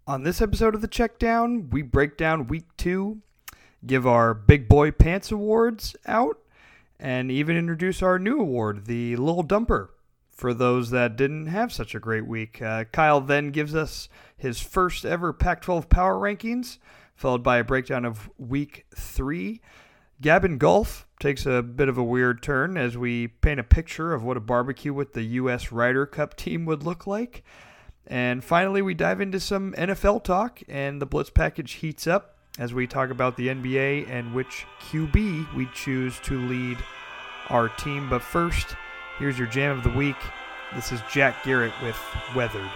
On this episode of The Checkdown, we break down week 2, give our Big Boy Pants Awards out, and even introduce our new award, the Little Dumper, for those that didn't have such a great week. Kyle then gives us his first ever Pac-12 Power Rankings, followed by a breakdown of week 3. Gavin Golf takes a bit of a weird turn as we paint a picture of what a barbecue with the U.S. Ryder Cup team would look like. And finally, we dive into some NFL talk, and the Blitz package heats up as we talk about the NBA and which QB we choose to lead our team. But first, here's your jam of the week. This is Jack Garrett with Weathered.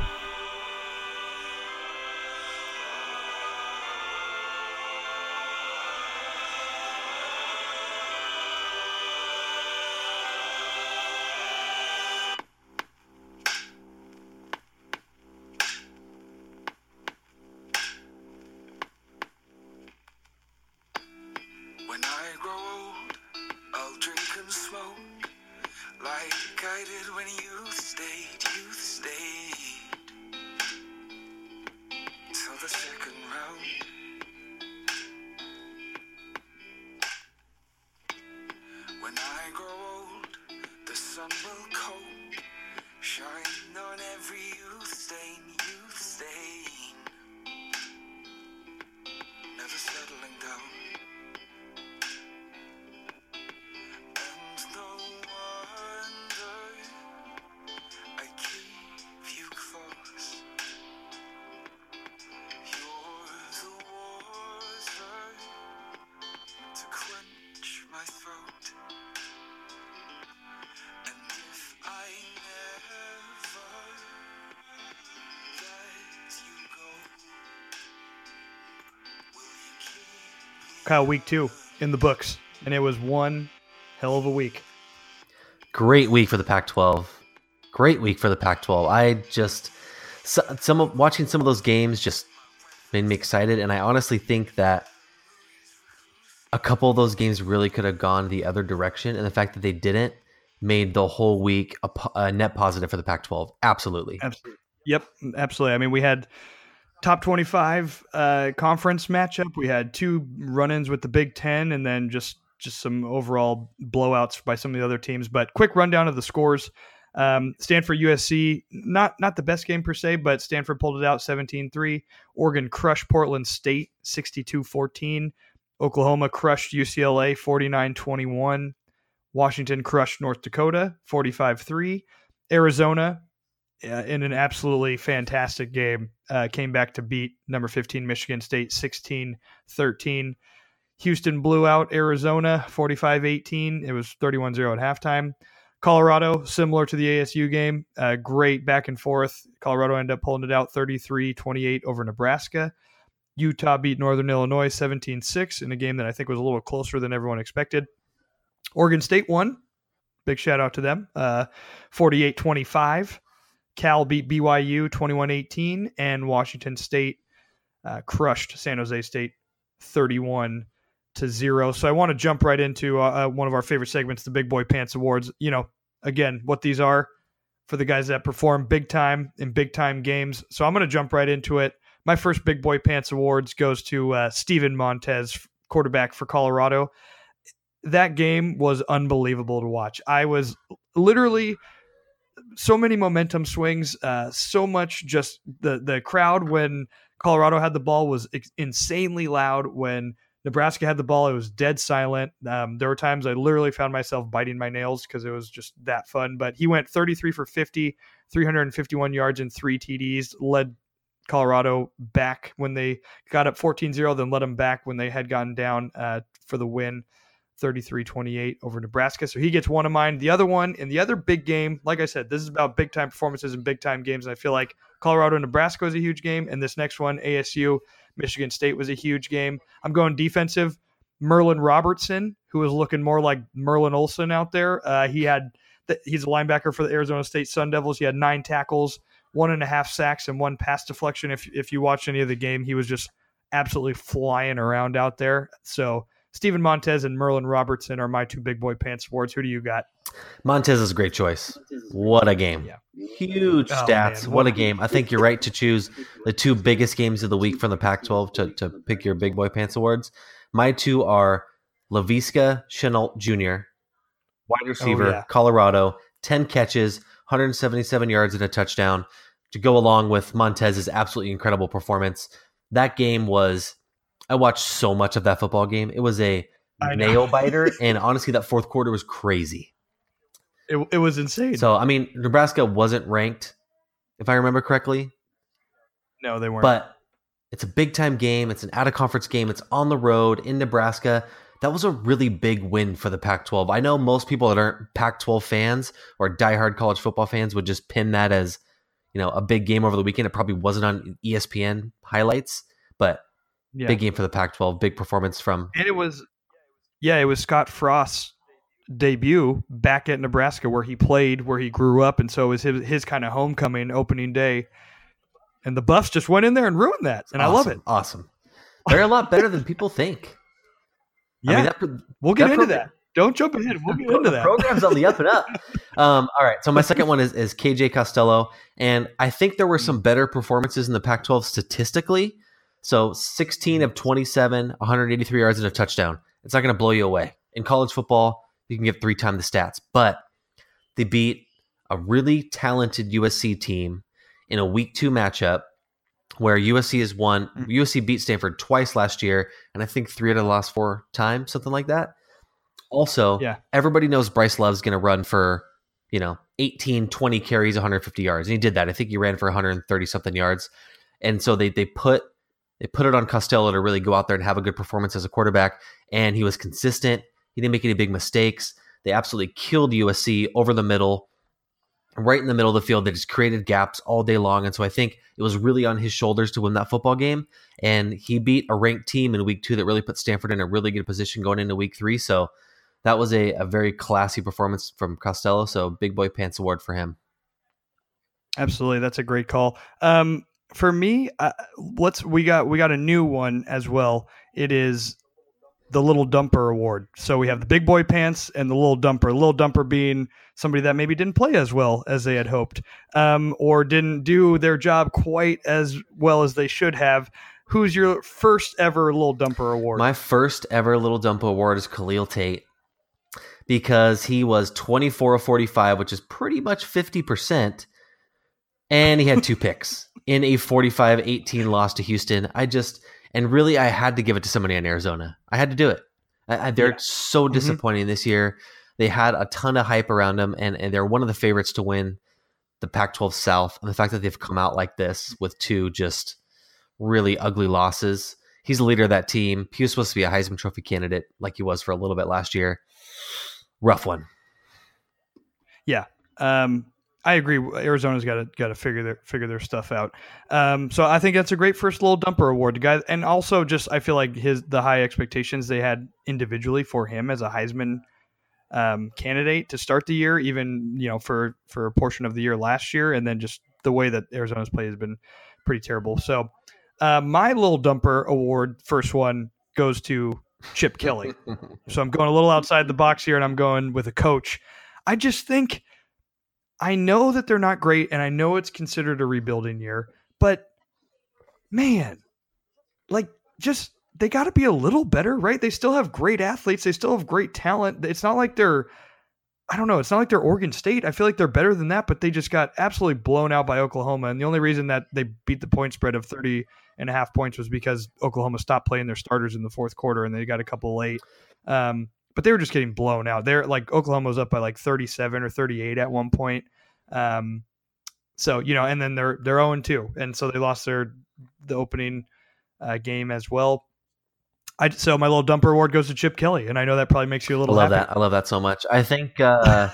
Kyle, week 2 in the books, and it was one hell of a week. Great week for the Pac-12. Great week for the Pac-12. I just watching some of those games just made me excited, and I honestly think that a couple of those games really could have gone the other direction, and the fact that they didn't made the whole week a net positive for the Pac-12. Absolutely. Yep, absolutely. I mean, we had top 25 conference matchup. We had 2 run-ins with the Big Ten, and then just some overall blowouts by some of the other teams. But quick rundown of the scores. Stanford USC, not the best game per se, but Stanford pulled it out 17-3. Oregon crushed Portland State 62-14. Oklahoma crushed UCLA 49-21. Washington crushed North Dakota 45-3. Arizona, in an absolutely fantastic game, came back to beat number 15 Michigan State 16-13. Houston blew out Arizona 45-18. It was 31-0 at halftime. Colorado, similar to the ASU game, great back and forth. Colorado ended up pulling it out 33-28 over Nebraska. Utah beat Northern Illinois 17-6 in a game that I think was a little closer than everyone expected. Oregon State won. Big shout out to them. 48-25. Cal beat BYU 21-18, and Washington State crushed San Jose State 31-0. So I want to jump right into one of our favorite segments, the Big Boy Pants Awards. You know, again, what these are for the guys that perform big time in big time games. So I'm going to jump right into it. My first Big Boy Pants Awards goes to Steven Montez, quarterback for Colorado. That game was unbelievable to watch. I was literally so many momentum swings, so much just the crowd when Colorado had the ball was insanely loud. When Nebraska had the ball, it was dead silent. There were times I literally found myself biting my nails because it was just that fun. But he went 33 for 50, 351 yards and 3 TDs, led Colorado back when they got up 14-0, then led them back when they had gotten down for the win. 33-28 over Nebraska. So he gets one of mine. The other one in the other big game, like I said, this is about big time performances and big time games. And I feel like Colorado and Nebraska was a huge game. And this next one, ASU, Michigan State, was a huge game. I'm going defensive. Merlin Robertson, who was looking more like Merlin Olsen out there. He's a linebacker for the Arizona State Sun Devils. He had 9 tackles, 1.5 sacks, and 1 pass deflection. If you watch any of the game, he was just absolutely flying around out there. So Stephen Montez and Merlin Robertson are my two Big Boy Pants awards. Who do you got? Montez is a great choice. What a game. Yeah. Huge stats. Man. What a game. I think you're right to choose the two biggest games of the week from the Pac-12 to pick your Big Boy Pants awards. My two are Laviska Shenault Jr., wide receiver, Colorado, 10 catches, 177 yards and a touchdown to go along with Montez's absolutely incredible performance. That game was, I watched so much of that football game. It was a nail biter, and honestly, that fourth quarter was crazy. It was insane. So, I mean, Nebraska wasn't ranked, if I remember correctly. No, they weren't. But it's a big-time game. It's an out-of-conference game. It's on the road in Nebraska. That was a really big win for the Pac-12. I know most people that aren't Pac-12 fans or diehard college football fans would just pin that as, a big game over the weekend. It probably wasn't on ESPN highlights, but big game for the Pac-12. Big performance from... And it was Scott Frost's debut back at Nebraska where he played, where he grew up, and so it was his kind of homecoming opening day. And the Buffs just went in there and ruined that, and awesome, I love it. Awesome. They're a lot better than people think. Yeah, we'll get into that. Don't jump ahead. We'll get into that. Program's on the up and up. All right, so my second one is KJ Costello, and I think there were some better performances in the Pac-12 statistically. So 16 of 27, 183 yards and a touchdown. It's not going to blow you away. In college football, you can get 3 times the stats, but they beat a really talented USC team in a week 2 matchup where USC has won. USC beat Stanford twice last year, and I think 3 out of the last 4 times, something like that. Also, everybody knows Bryce Love's going to run for, 18, 20 carries, 150 yards. And he did that. I think he ran for 130-something yards. And so they put it on Costello to really go out there and have a good performance as a quarterback, and he was consistent. He didn't make any big mistakes. They absolutely killed USC over the middle, right in the middle of the field. They just created gaps all day long. And so I think it was really on his shoulders to win that football game. And he beat a ranked team in week 2 that really put Stanford in a really good position going into week 3. So that was a very classy performance from Costello. So Big Boy Pants award for him. Absolutely. That's a great call. For me, we got a new one as well. It is the Little Dumper Award. So we have the Big Boy Pants and the Little Dumper. Little Dumper being somebody that maybe didn't play as well as they had hoped, or didn't do their job quite as well as they should have. Who's your first ever Little Dumper Award? My first ever Little Dumper Award is Khalil Tate, because he was 24 of 45, which is pretty much 50%, and he had 2 picks in a 45-18 loss to Houston. And really, I had to give it to somebody in Arizona. I had to do it. They're so disappointing this year. They had a ton of hype around them, and they're one of the favorites to win the Pac-12 South. And the fact that they've come out like this with 2 just really ugly losses. He's the leader of that team. He was supposed to be a Heisman Trophy candidate like he was for a little bit last year. Rough one. Yeah. I agree. Arizona's got to figure their stuff out. So I think that's a great first Little Dumper Award, the guy, and also just I feel like the high expectations they had individually for him as a Heisman candidate to start the year, even for a portion of the year last year, and then just the way that Arizona's play has been pretty terrible. So my Little Dumper Award, first one, goes to Chip Kelly. So I'm going a little outside the box here, and I'm going with a coach. I just think. I know that they're not great, and I know it's considered a rebuilding year, but man, they got to be a little better, right? They still have great athletes. They still have great talent. It's not like it's not like they're Oregon State. I feel like they're better than that, but they just got absolutely blown out by Oklahoma. And the only reason that they beat the point spread of 30.5 points was because Oklahoma stopped playing their starters in the fourth quarter, and they got a couple late. But they were just getting blown out. They're like Oklahoma was up by like 37 or 38 at one point. So, and then they're 0-2. And so they lost the opening game as well. So my Little Dumper Award goes to Chip Kelly. And I know that probably makes you a little happy. I love that so much. I think, I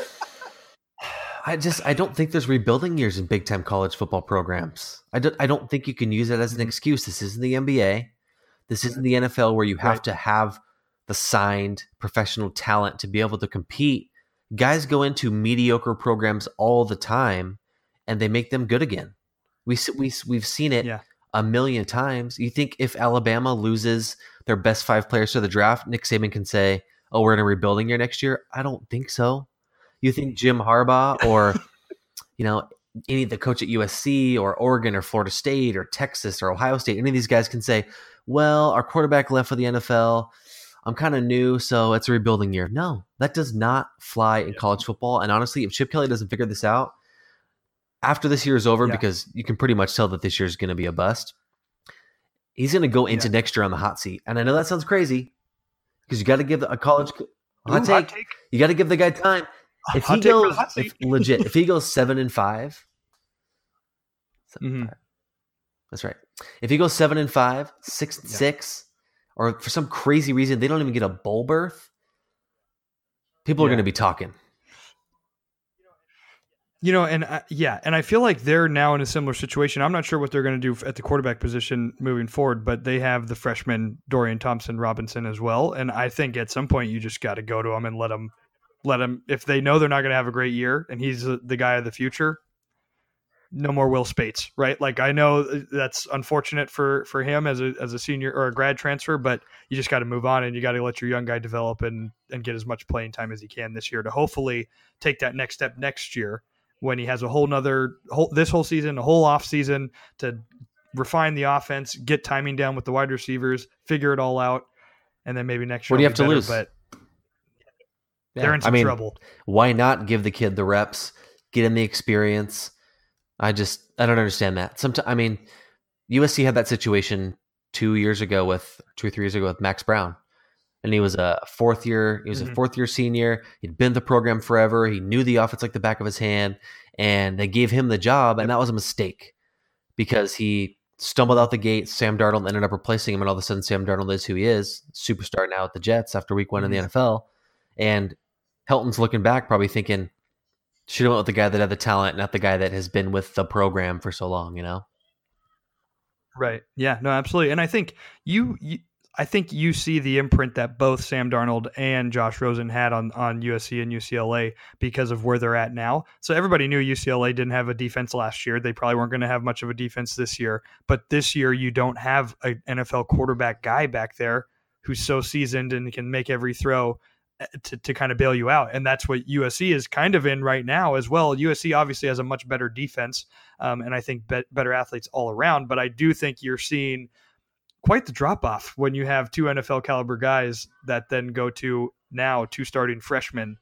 don't think there's rebuilding years in big time college football programs. I don't think you can use it as an excuse. This isn't the NBA. This isn't the NFL where you have to have the signed professional talent to be able to compete. Guys go into mediocre programs all the time, and they make them good again. We've seen it a million times. You think if Alabama loses their best 5 players to the draft, Nick Saban can say, "Oh, we're in a rebuilding year next year." I don't think so. You think Jim Harbaugh or any of the coach at USC or Oregon or Florida State or Texas or Ohio State, any of these guys can say, "Well, our quarterback left for the NFL. I'm kind of new, so it's a rebuilding year." No, that does not fly in college football. And honestly, if Chip Kelly doesn't figure this out after this year is over, because you can pretty much tell that this year is going to be a bust, he's going to go into next year on the hot seat. And I know that sounds crazy because you got to give a college hot take. You got to give the guy time. If he goes legit, if he goes 7-5, that's right. If he goes 7-5, 6-6, or for some crazy reason they don't even get a bowl berth, people are going to be talking. And I feel like they're now in a similar situation. I'm not sure what they're going to do at the quarterback position moving forward, but they have the freshman Dorian Thompson-Robinson as well. And I think at some point you just got to go to him and let him, if they know they're not going to have a great year and he's the guy of the future, no more Will Spates, right? Like, I know that's unfortunate for him as a senior or a grad transfer, but you just got to move on and you got to let your young guy develop and get as much playing time as he can this year to hopefully take that next step next year when he has this whole season, a whole off season to refine the offense, get timing down with the wide receivers, figure it all out. And then maybe next year, what do you have to lose? But they're in some trouble. Why not give the kid the reps, get him the experience? I don't understand that. USC had that situation 2 or 3 years ago with Max Brown. And he was a fourth year senior. He'd been in the program forever. He knew the offense like the back of his hand, and they gave him the job. And that was a mistake because he stumbled out the gate. Sam Darnold ended up replacing him. And all of a sudden Sam Darnold is who he is, superstar now at the Jets after week 1 in the NFL. And Helton's looking back, probably thinking, should have went with the guy that had the talent, not the guy that has been with the program for so long, Right. Yeah, no, absolutely. And I think you see the imprint that both Sam Darnold and Josh Rosen had on USC and UCLA because of where they're at now. So everybody knew UCLA didn't have a defense last year. They probably weren't going to have much of a defense this year. But this year you don't have an NFL quarterback guy back there who's so seasoned and can make every throw to kind of bail you out. And that's what USC is kind of in right now as well. USC obviously has a much better defense and I think better athletes all around. But I do think you're seeing quite the drop off when you have 2 NFL caliber guys that then go to now 2 starting freshmen.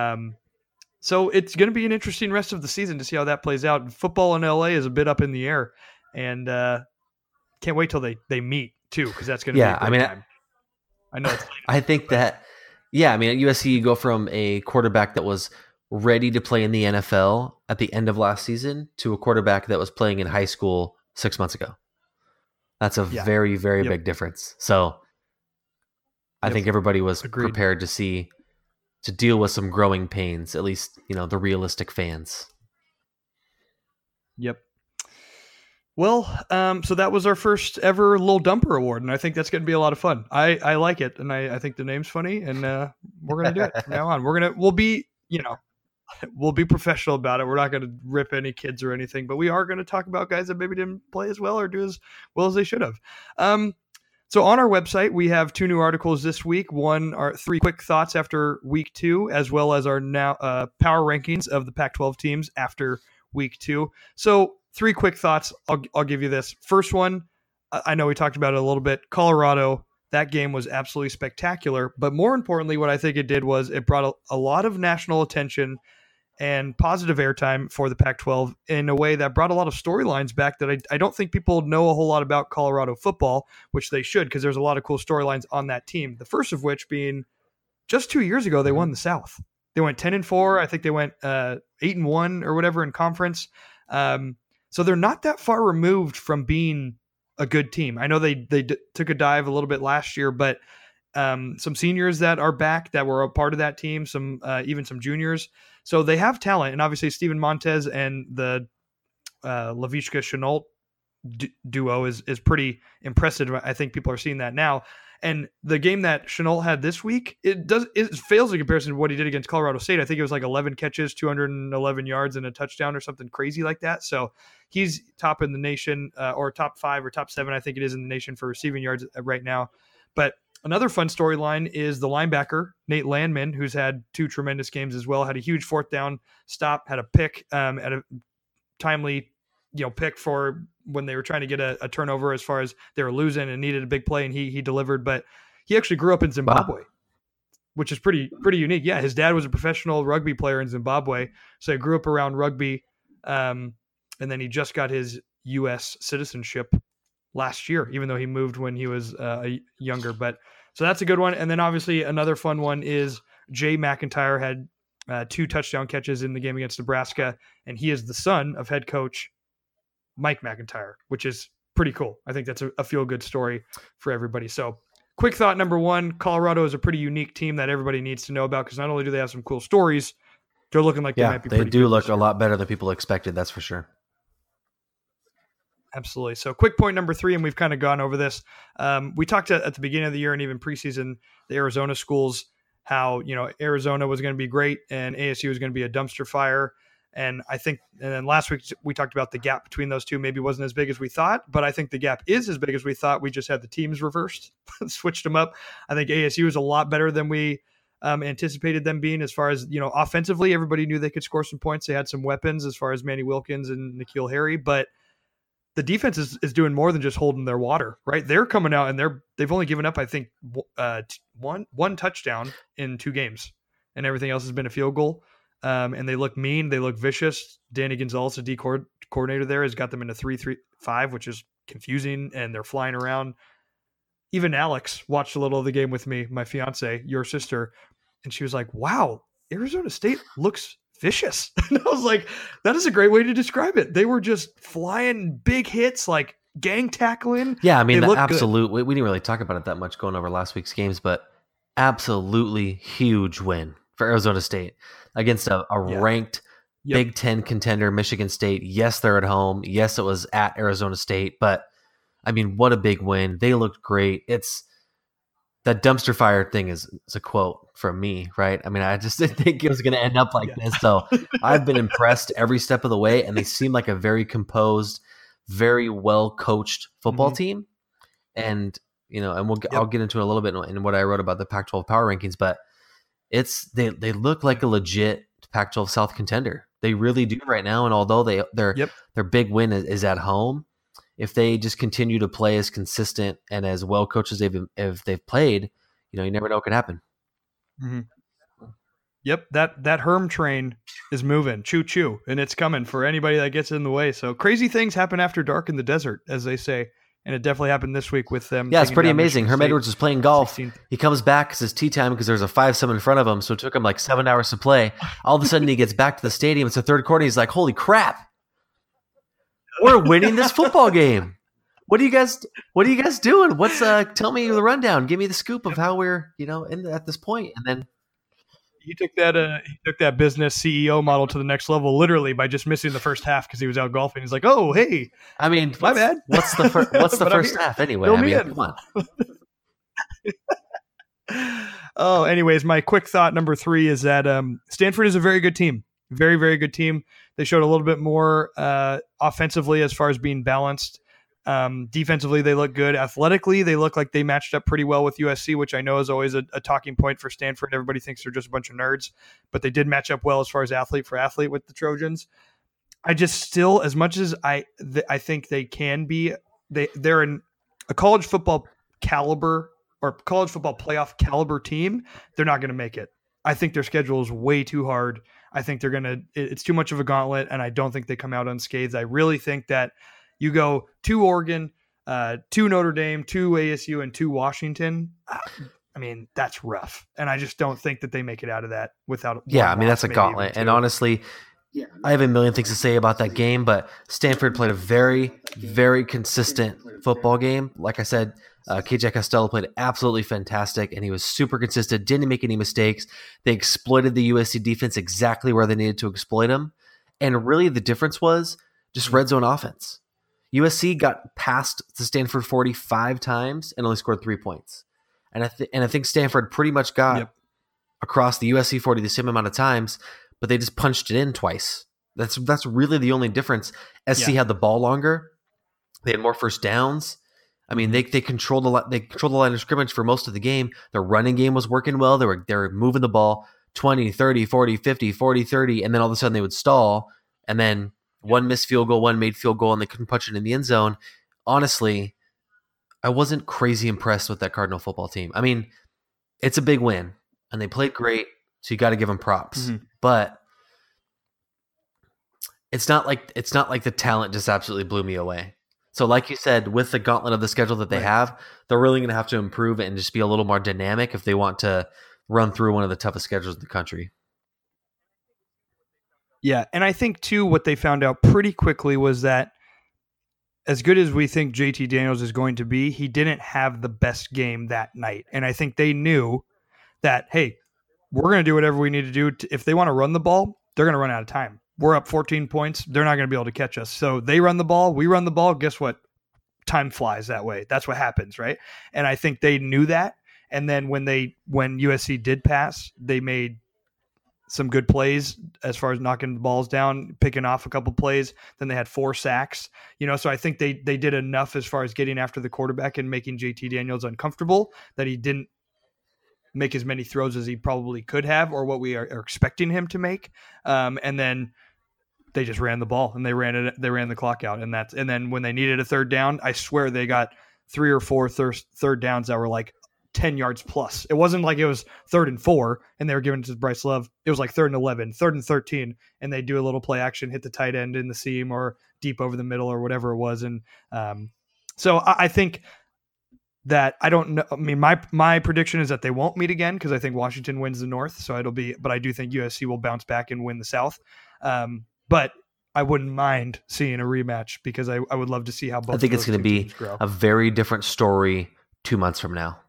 So it's going to be an interesting rest of the season to see how that plays out. Football in LA is a bit up in the air, and can't wait till they meet too, because that's going to be a great time. I know. I think that. Yeah, at USC, you go from a quarterback that was ready to play in the NFL at the end of last season to a quarterback that was playing in high school 6 months ago. That's a very, very big difference. So I think everybody was prepared to deal with some growing pains, at least, the realistic fans. Yep. Well, so that was our first ever Lil Dumper Award, and I think that's going to be a lot of fun. I like it, and I think the name's funny, and we're going to do it from now on. We'll be professional about it. We're not going to rip any kids or anything, but we are going to talk about guys that maybe didn't play as well or do as well as they should have. So on our website, we have 2 new articles this week. One are 3 quick thoughts after week 2, as well as our now power rankings of the Pac-12 teams after week 2. So 3 quick thoughts. I'll give you this. First one, I know we talked about it a little bit. Colorado, that game was absolutely spectacular. But more importantly, what I think it did was it brought a lot of national attention and positive airtime for the Pac-12 in a way that brought a lot of storylines back that I don't think people know a whole lot about Colorado football, which they should, because there's a lot of cool storylines on that team. The first of which being just 2 years ago, they won the South. They went 10-4. I think they went 8-1 or whatever in conference. So they're not that far removed from being a good team. I know they took a dive a little bit last year, but some seniors that are back that were a part of that team, even some juniors. So they have talent, and obviously Steven Montez and the Laviska Shenault duo is pretty impressive. I think people are seeing that now. And the game that Shenault had this week, it fails in comparison to what he did against Colorado State. I think it was like 11 catches, 211 yards, and a touchdown or something crazy like that. So he's top in the nation, or top 5 or top 7, I think it is in the nation for receiving yards right now. But another fun storyline is the linebacker, Nate Landman, who's had 2 tremendous games as well, had a huge 4th down stop, had a pick at a timely, pick for when they were trying to get a turnover as far as they were losing and needed a big play, and he delivered. But he actually grew up in Zimbabwe, which is pretty unique. Yeah, his dad was a professional rugby player in Zimbabwe, so he grew up around rugby, and then he just got his U.S. citizenship last year, even though he moved when he was younger. But so that's a good one. And then obviously another fun one is Jay McIntyre had 2 touchdown catches in the game against Nebraska, and he is the son of head coach Mike McIntyre, which is pretty cool. I think that's a feel-good story for everybody. So quick thought number 1, Colorado is a pretty unique team that everybody needs to know about, because not only do they have some cool stories, they're looking like they might be pretty good. They do look a lot better than people expected, that's for sure. Absolutely. So quick point number 3, and we've kind of gone over this. We talked at the beginning of the year and even preseason, the Arizona schools, how, Arizona was going to be great and ASU was going to be a dumpster fire. And I think, and then last week we talked about the gap between those two maybe wasn't as big as we thought, but I think the gap is as big as we thought. We just had the teams reversed, switched them up. I think ASU is a lot better than we anticipated them being as far as, offensively. Everybody knew they could score some points. They had some weapons as far as Manny Wilkins and N'Keal Harry, but the defense is doing more than just holding their water, right? They're coming out and they've only given up, I think, one touchdown in 2 games, and everything else has been a field goal. And they look mean. They look vicious. Danny Gonzalez, the D coordinator there, has got them in a 3-3-5, which is confusing, and they're flying around. Even Alex watched a little of the game with me, my fiance, your sister, and she was like, wow, Arizona State looks vicious. And I was like, that is a great way to describe it. They were just flying big hits, like gang tackling. Yeah, I mean, we didn't really talk about it that much going over last week's games, but absolutely huge win for Arizona State against a ranked Big Ten contender, Michigan State. Yes, they're at home. Yes, it was at Arizona State, but I mean, what a big win. They looked great. It's that dumpster fire thing is a quote from me, right? I mean, I just didn't think it was going to end up like this. So I've been impressed every step of the way, and they seem like a very composed, very well coached football team. And, I'll get into it a little bit in what I wrote about the Pac-12 power rankings, but they look like a legit Pac-12 South contender. They really do right now. And although their big win is at home, if they just continue to play as consistent and as well coached as they've played, you never know what could happen. Mm-hmm. Yep, that Herm train is moving, choo choo, and it's coming for anybody that gets in the way. So crazy things happen after dark in the desert, as they say, and it definitely happened this week with them. Yeah, it's pretty amazing. Herm Edwards was playing golf. 16th. He comes back because it's tea time because there's a 5-7 in front of him, so it took him like 7 hours to play. All of a sudden, he gets back to the stadium. It's the third quarter. He's like, "Holy crap, we're winning this football game! What are you guys doing? Tell me the rundown. Give me the scoop of how we're at this point." And then he took that business CEO model to the next level, literally by just missing the first half because he was out golfing. He's like, "Oh, hey, I mean, my bad. What's the first half anyway? Fill I me mean, in. come on." Oh, anyways, my quick thought number 3 is that Stanford is a very good team, very, very good team. They showed a little bit more offensively as far as being balanced. Defensively, they look good. Athletically, they look like they matched up pretty well with USC, which I know is always a talking point for Stanford. Everybody thinks they're just a bunch of nerds, but they did match up well as far as athlete for athlete with the Trojans. I just still, as much as I think they can be, they're in a college football caliber or college football playoff caliber team. They're not going to make it. I think their schedule is way too hard. I think it's too much of a gauntlet, and I don't think they come out unscathed. I really think that you go to Oregon, to Notre Dame, to ASU, and to Washington. I mean, that's rough. And I just don't think that they make it out of that without. Yeah, I mean, that's a gauntlet. And honestly, I have a million things to say about that game, but Stanford played a very, very consistent football game. Like I said, KJ Costello played absolutely fantastic, and he was super consistent, didn't make any mistakes. They exploited the USC defense exactly where they needed to exploit them. And really the difference was just red zone offense. USC got past the Stanford 45 times and only scored 3 points. And I think Stanford pretty much got across the USC 40 the same amount of times, but they just punched it in twice. That's really the only difference. SC had the ball longer. They had more first downs. I mean, they controlled the line of scrimmage for most of the game. Their running game was working well. They were moving the ball 20, 30, 40, 50, 40, 30, and then all of a sudden they would stall, and then one missed field goal, one made field goal, and they couldn't punch it in the end zone. Honestly, I wasn't crazy impressed with that Cardinal football team. I mean, it's a big win, and they played great, so you got to give them props. But it's not like the talent just absolutely blew me away. So like you said, with the gauntlet of the schedule that they have, they're really going to have to improve it and just be a little more dynamic if they want to run through one of the toughest schedules in the country. Yeah, and I think, too, what they found out pretty quickly was that as good as we think JT Daniels is going to be, he didn't have the best game that night. And I think they knew that, hey, we're going to do whatever we need to do. If they want to run the ball, they're going to run out of time. We're up 14 points. They're not going to be able to catch us. So they run the ball. We run the ball. Guess what? Time flies that way. That's what happens, right? And I think they knew that. And then when USC did pass, they made some good plays as far as knocking the balls down, picking off a couple plays. Then they had 4 sacks. So I think they did enough as far as getting after the quarterback and making JT Daniels uncomfortable that he didn't make as many throws as he probably could have, or what we are expecting him to make. And then they just ran the ball and they ran the clock out. And then when they needed a third down, I swear they got 3 or 4 third downs that were like 10 yards plus. It wasn't like it was 3rd and 4 and they were giving it to Bryce Love. It was like 3rd and 11, 3rd and 13, and they do a little play action, hit the tight end in the seam or deep over the middle or whatever it was. And so I think that, I don't know. I mean, my prediction is that they won't meet again because I think Washington wins the North. So but I do think USC will bounce back and win the South. But I wouldn't mind seeing a rematch because I would love to see how both. I think it's going to be a very different story 2 months from now.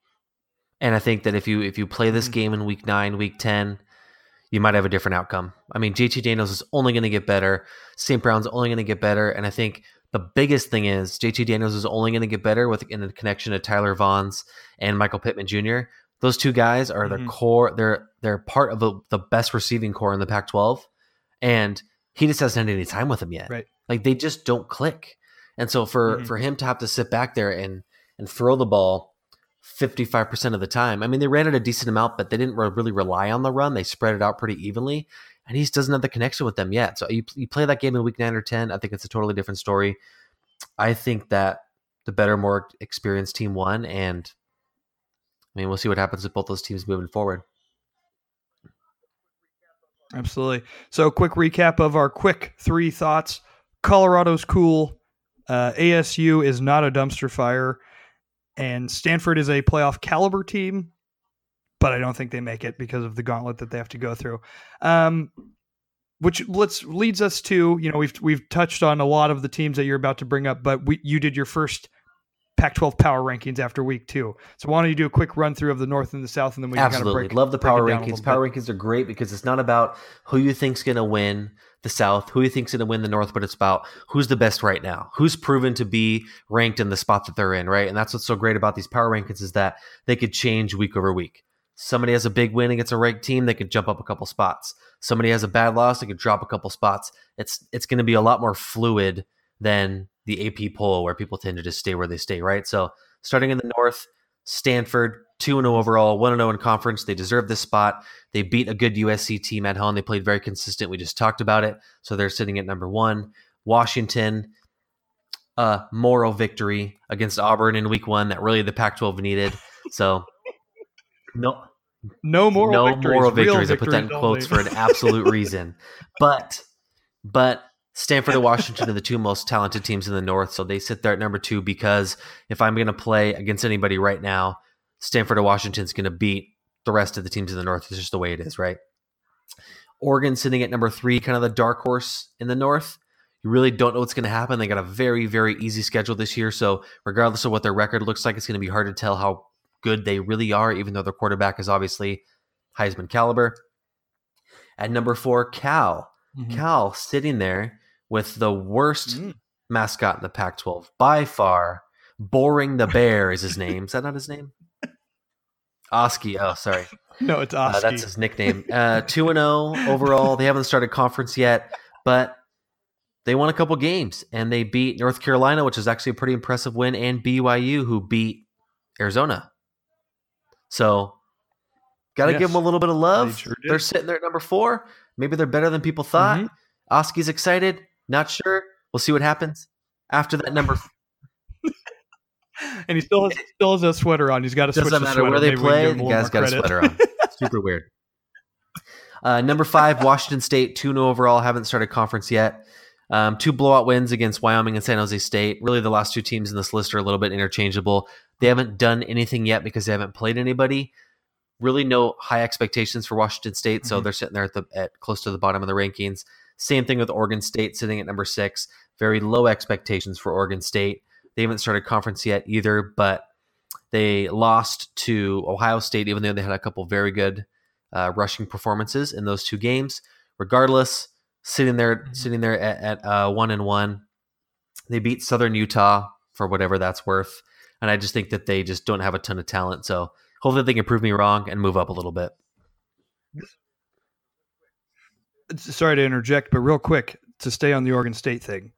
And I think that if you play this game in week 9, week 10, you might have a different outcome. I mean, JT Daniels is only going to get better. St. Brown's only going to get better. And I think the biggest thing is JT Daniels is only going to get better in the connection to Tyler Vaughns and Michael Pittman Jr. Those two guys are the core. They're part of the best receiving core in the Pac-12. And he just hasn't had any time with them yet. Right. Like, they just don't click. And so for him to have to sit back there and throw the ball 55% of the time. I mean, they ran it a decent amount, but they didn't really rely on the run. They spread it out pretty evenly, and he just doesn't have the connection with them yet. So you play that game in week 9 or 10, I think it's a totally different story. I think that the better, more experienced team won, and I mean, we'll see what happens with both those teams moving forward. Absolutely. So quick recap of our quick 3 thoughts. Colorado's cool. ASU is not a dumpster fire. And Stanford is a playoff caliber team, but I don't think they make it because of the gauntlet that they have to go through. Which leads us to, we've touched on a lot of the teams that you're about to bring up, but you did your first Pac-12 power rankings after week 2. So why don't you do a quick run through of the North and the South, and then we can kind of break. Love the power rankings. Power rankings are great because it's not about who you think's going to win the South, who you think's going to win the North, but it's about who's the best right now, who's proven to be ranked in the spot that they're in, right? And that's what's so great about these power rankings is that they could change week over week. Somebody has a big win against a ranked team, they could jump up a couple spots. Somebody has a bad loss, they could drop a couple spots. It's going to be a lot more fluid than the AP poll where people tend to just stay where they stay, right? So starting in the North, Stanford, 2-0 overall, 1-0 in conference. They deserve this spot. They beat a good USC team at home. They played very consistent. We just talked about it. So they're sitting at number 1. Washington, moral victory against Auburn in week 1 that really the Pac-12 needed. So no moral victories. I put that in quotes for an absolute reason. But Stanford and Washington are the 2 most talented teams in the North, so they sit there at number 2 because if I'm going to play against anybody right now, Stanford or Washington's going to beat the rest of the teams in the North. It's just the way it is, right? Oregon sitting at number 3, kind of the dark horse in the North. You really don't know what's going to happen. They got a very, very easy schedule this year, so regardless of what their record looks like, it's going to be hard to tell how good they really are, even though their quarterback is obviously Heisman caliber. At number 4, Cal. Cal sitting there with the worst mascot in the Pac-12 by far. Boring the Bear is his name. Is that not his name? Oski. Oh, sorry. No, it's Oski. That's his nickname. 2-0 overall. They haven't started conference yet, but they won a couple games, and they beat North Carolina, which is actually a pretty impressive win, and BYU, who beat Arizona. So, got to give them a little bit of love. They're sitting there at number 4. Maybe they're better than people thought. Oski's excited. Not sure. We'll see what happens after that number. And he still has a sweater on. He's got to switch the sweater. Doesn't matter where they play. The guy's got a sweater on. Super weird. Number 5, Washington State, 2-0 overall. Haven't started conference yet. 2 blowout wins against Wyoming and San Jose State. Really, the last 2 teams in this list are a little bit interchangeable. They haven't done anything yet because they haven't played anybody. Really, no high expectations for Washington State, so they're sitting there at close to the bottom of the rankings. Same thing with Oregon State, sitting at number 6. Very low expectations for Oregon State. They haven't started conference yet either, but they lost to Ohio State, even though they had a couple very good rushing performances in those 2 games. Regardless, sitting there at 1-1. They beat Southern Utah for whatever that's worth, and I just think that they just don't have a ton of talent. So hopefully they can prove me wrong and move up a little bit. Sorry to interject, but real quick to stay on the Oregon State thing.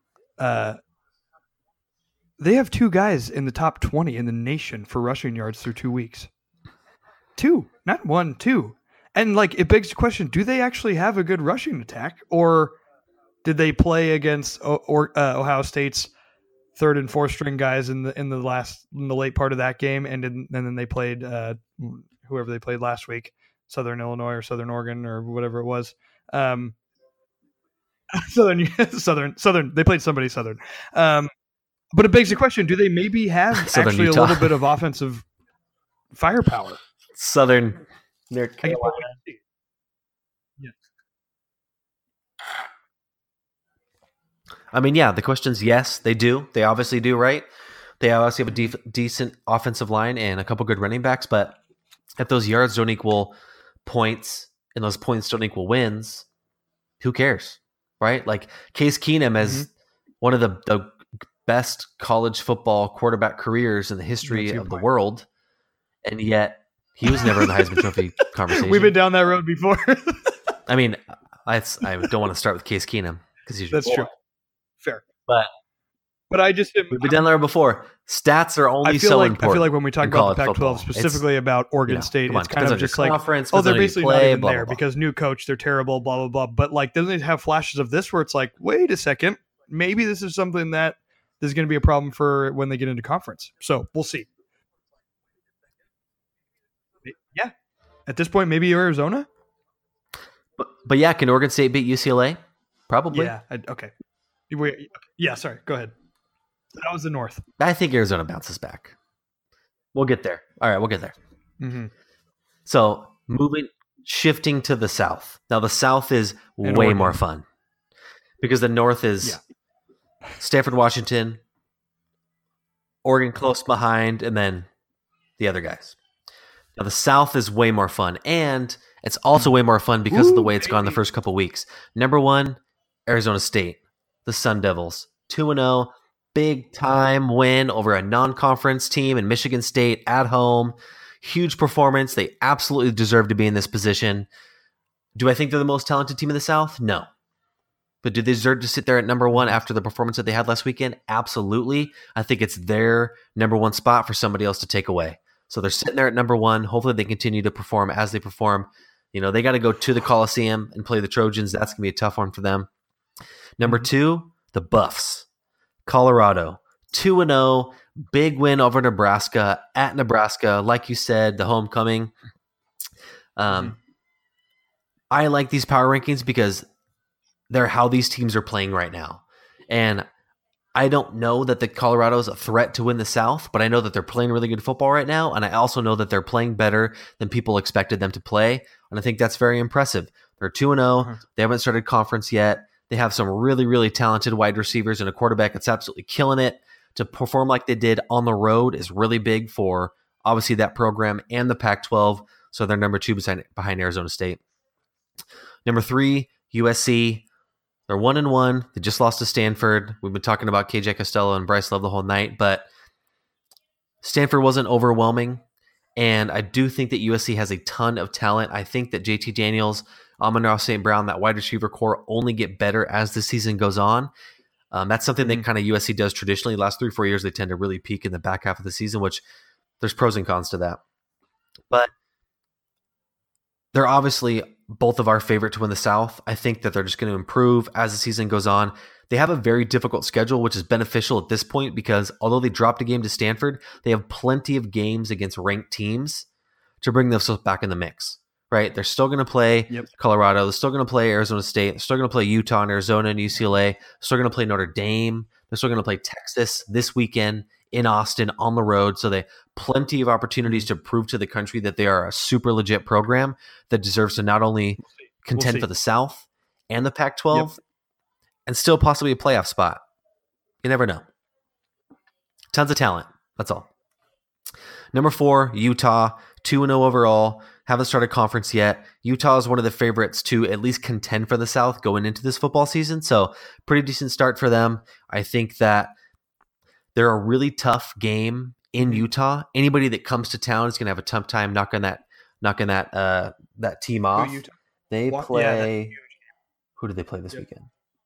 They have 2 guys in the top 20 in the nation for rushing yards through 2 weeks. 2, not 1, 2. And it begs the question, do they actually have a good rushing attack, or did they play against Ohio State's 3rd and 4th string guys in the late part of that game, and then they played whoever they played last week, Southern Illinois or Southern Oregon or whatever it was. Southern. They played somebody Southern. But it begs the question, do they maybe have actually Utah. A little bit of offensive firepower? Southern, near Carolina. Yeah. I mean, yeah, the question's yes, they do. They obviously do, right? They obviously have a decent offensive line and a couple good running backs, but if those yards don't equal points and those points don't equal wins, who cares, right? Case Keenum as one of the best college football quarterback careers in the history of the world, and yet he was never in the Heisman Trophy conversation. We've been down that road before. I mean, I don't want to start with Case Keenum because he's that's true. Fair, but I just we've been down there before. Stats are only important. I feel like when we talk about the Pac-12, specifically about Oregon State, it's kind of just they're basically not even there because new coach, they're terrible, blah blah blah. But then they have flashes of this where it's wait a second, maybe this is something that is going to be a problem for when they get into conference. So we'll see. Yeah, at this point, maybe Arizona. But yeah, can Oregon State beat UCLA? Probably. Yeah. Okay. Yeah. Sorry. Go ahead. That was the North. I think Arizona bounces back. We'll get there. All right, we'll get there. Mm-hmm. So shifting to the South. Now the South is way more fun because the North is Stanford, Washington, Oregon close behind, and then the other guys. Now the South is way more fun, and it's also way more fun because of the way it's gone the first couple weeks. Number 1, Arizona State, the Sun Devils, 2-0, big time win over a non-conference team in Michigan State at home. Huge performance. They absolutely deserve to be in this position. Do I think they're the most talented team in the South? No. But do they deserve to sit there at number 1 after the performance that they had last weekend? Absolutely. I think it's their number 1 spot for somebody else to take away. So they're sitting there at number 1. Hopefully they continue to perform as they perform. They got to go to the Coliseum and play the Trojans. That's going to be a tough one for them. Number 2, the Buffs. Colorado, 2-0, big win over Nebraska, at Nebraska. Like you said, the homecoming. I like these power rankings because they're how these teams are playing right now. And I don't know that the Colorado is a threat to win the South, but I know that they're playing really good football right now. And I also know that they're playing better than people expected them to play. And I think that's very impressive. They're 2-0. They haven't started conference yet. They have some really, really talented wide receivers and a quarterback that's absolutely killing it. To perform like they did on the road is really big for, obviously, that program and the Pac-12. So they're number 2 behind Arizona State. Number 3, USC. They're 1-1. They just lost to Stanford. We've been talking about KJ Costello and Bryce Love the whole night, but Stanford wasn't overwhelming. And I do think that USC has a ton of talent. I think that JT Daniels Amon-Ra St. Brown, that wide receiver core only get better as the season goes on. That's something that kind of USC does traditionally. The last 3-4 years, they tend to really peak in the back half of the season, which there's pros and cons to that. But they're obviously both of our favorite to win the South. I think that they're just going to improve as the season goes on. They have a very difficult schedule, which is beneficial at this point because although they dropped a game to Stanford, they have plenty of games against ranked teams to bring themselves back in the mix, right? They're still going to play Colorado. They're still going to play Arizona State. They're still going to play Utah and Arizona and UCLA. They're still going to play Notre Dame. They're still going to play Texas this weekend in Austin on the road. So they plenty of opportunities to prove to the country that they are a super legit program that deserves to not only contend for the South and the Pac-12 and still possibly a playoff spot. You never know. Tons of talent. That's all. Number 4, Utah, 2-0 overall. Haven't started conference yet. Utah is one of the favorites to at least contend for the South going into this football season. So pretty decent start for them. I think that they're a really tough game in Utah. Anybody that comes to town is going to have a tough time knocking that team off. They play. Who do they play this weekend?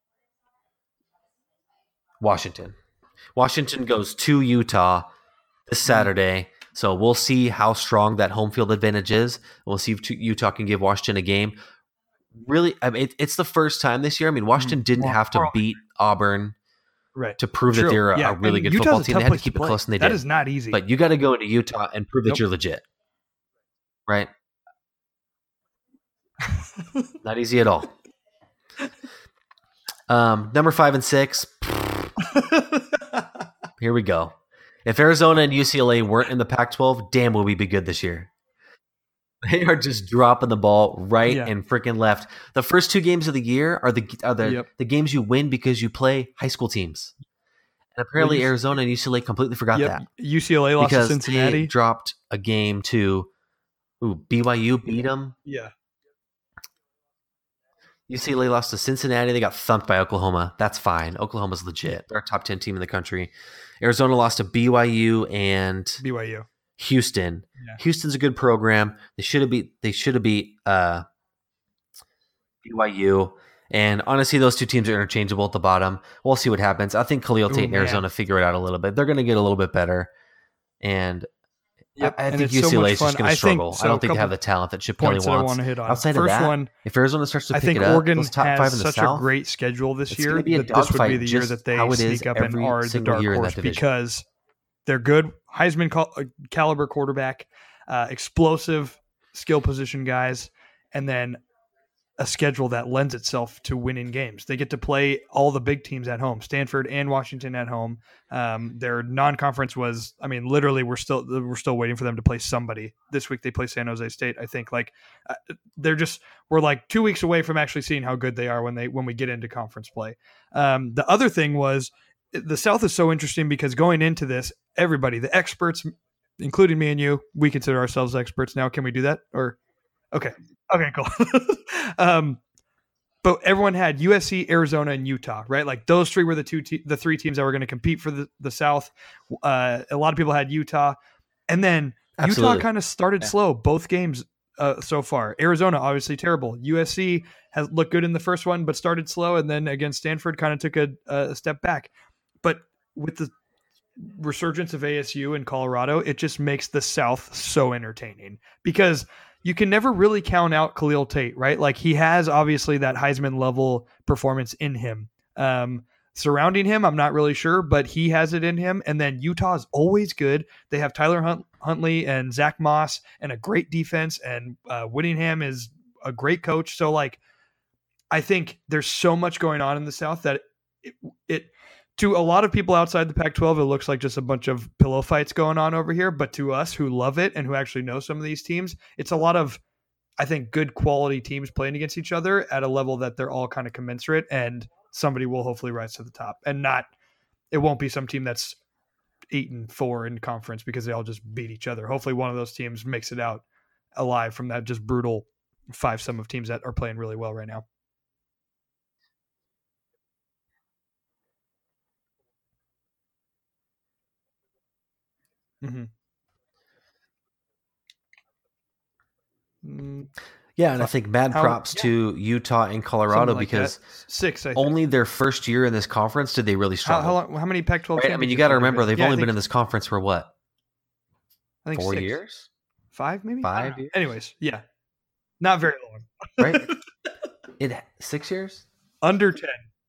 Washington. Washington goes to Utah this Saturday. So we'll see how strong that home field advantage is. We'll see if Utah can give Washington a game. Really, I mean, it's the first time this year. I mean, Washington didn't have to beat Auburn to prove that they're a really good football team. They had to keep it close, and they did. That is not easy. But you got to go into Utah and prove that you're legit, right? Not easy at all. Number 5 and 6. Here we go. If Arizona and UCLA weren't in the Pac-12, damn, will we be good this year? They are just dropping the ball right and freaking left. The first 2 games of the year are the games you win because you play high school teams. And apparently Arizona and UCLA completely forgot that. UCLA lost to Cincinnati. They dropped a game to BYU, beat them. Yeah. UCLA lost to Cincinnati. They got thumped by Oklahoma. That's fine. Oklahoma's legit. They're a top 10 team in the country. Arizona lost to BYU and Houston. Yeah. Houston's a good program. They should have beat BYU. And honestly, those 2 teams are interchangeable at the bottom. We'll see what happens. I think Khalil Tate and Arizona figure it out a little bit. They're going to get a little bit better. And I think UCLA is just going to struggle. I don't think they have the talent that Chip Kelly wants. Outside of that, if Arizona starts to pick it up, Oregon those top 5 in the such South, a great schedule this year. Be that this would be the year that they sneak up and are the dark horse because they're good Heisman caliber quarterback, explosive skill position guys, and then a schedule that lends itself to winning games. They get to play all the big teams at home, Stanford and Washington at home. Their non-conference was, I mean, literally we're still waiting for them to play somebody. This week they play San Jose State. I think we're like 2 weeks away from actually seeing how good they are when we get into conference play. The other thing was the South is so interesting because going into this, everybody, the experts, including me and you, we consider ourselves experts now. Can we do that? Or okay, cool. But everyone had USC, Arizona, and Utah, right? Like those 3 were the 3 teams that were going to compete for the South. A lot of people had Utah, and then Utah kind of started slow both games so far. Arizona obviously terrible. USC has looked good in the first one, but started slow, and then against Stanford kind of took a step back. But with the resurgence of ASU and Colorado, it just makes the South so entertaining because you can never really count out Khalil Tate, right? Like he has obviously that Heisman level performance in him. Surrounding him, I'm not really sure, but he has it in him. And then Utah is always good. They have Tyler Huntley and Zach Moss and a great defense, and Whittingham is a great coach. So like, I think there's so much going on in the South that it to a lot of people outside the Pac-12, it looks like just a bunch of pillow fights going on over here. But to us who love it and who actually know some of these teams, it's a lot of, I think, good quality teams playing against each other at a level that they're all kind of commensurate, and somebody will hopefully rise to the top. And it won't be some team that's 8-4 in conference because they all just beat each other. Hopefully one of those teams makes it out alive from that just brutal 5-sum of teams that are playing really well right now. Yeah, and I think mad props to Utah and Colorado because 6, I think. only their first year in this conference did they really struggle. How many Pac-12 right? I mean, you got to remember they've only been in this conference for what? I think 4 6. years? 5 maybe? 5 years? Anyways, yeah. Not very long. Right? 6 years? Under 10.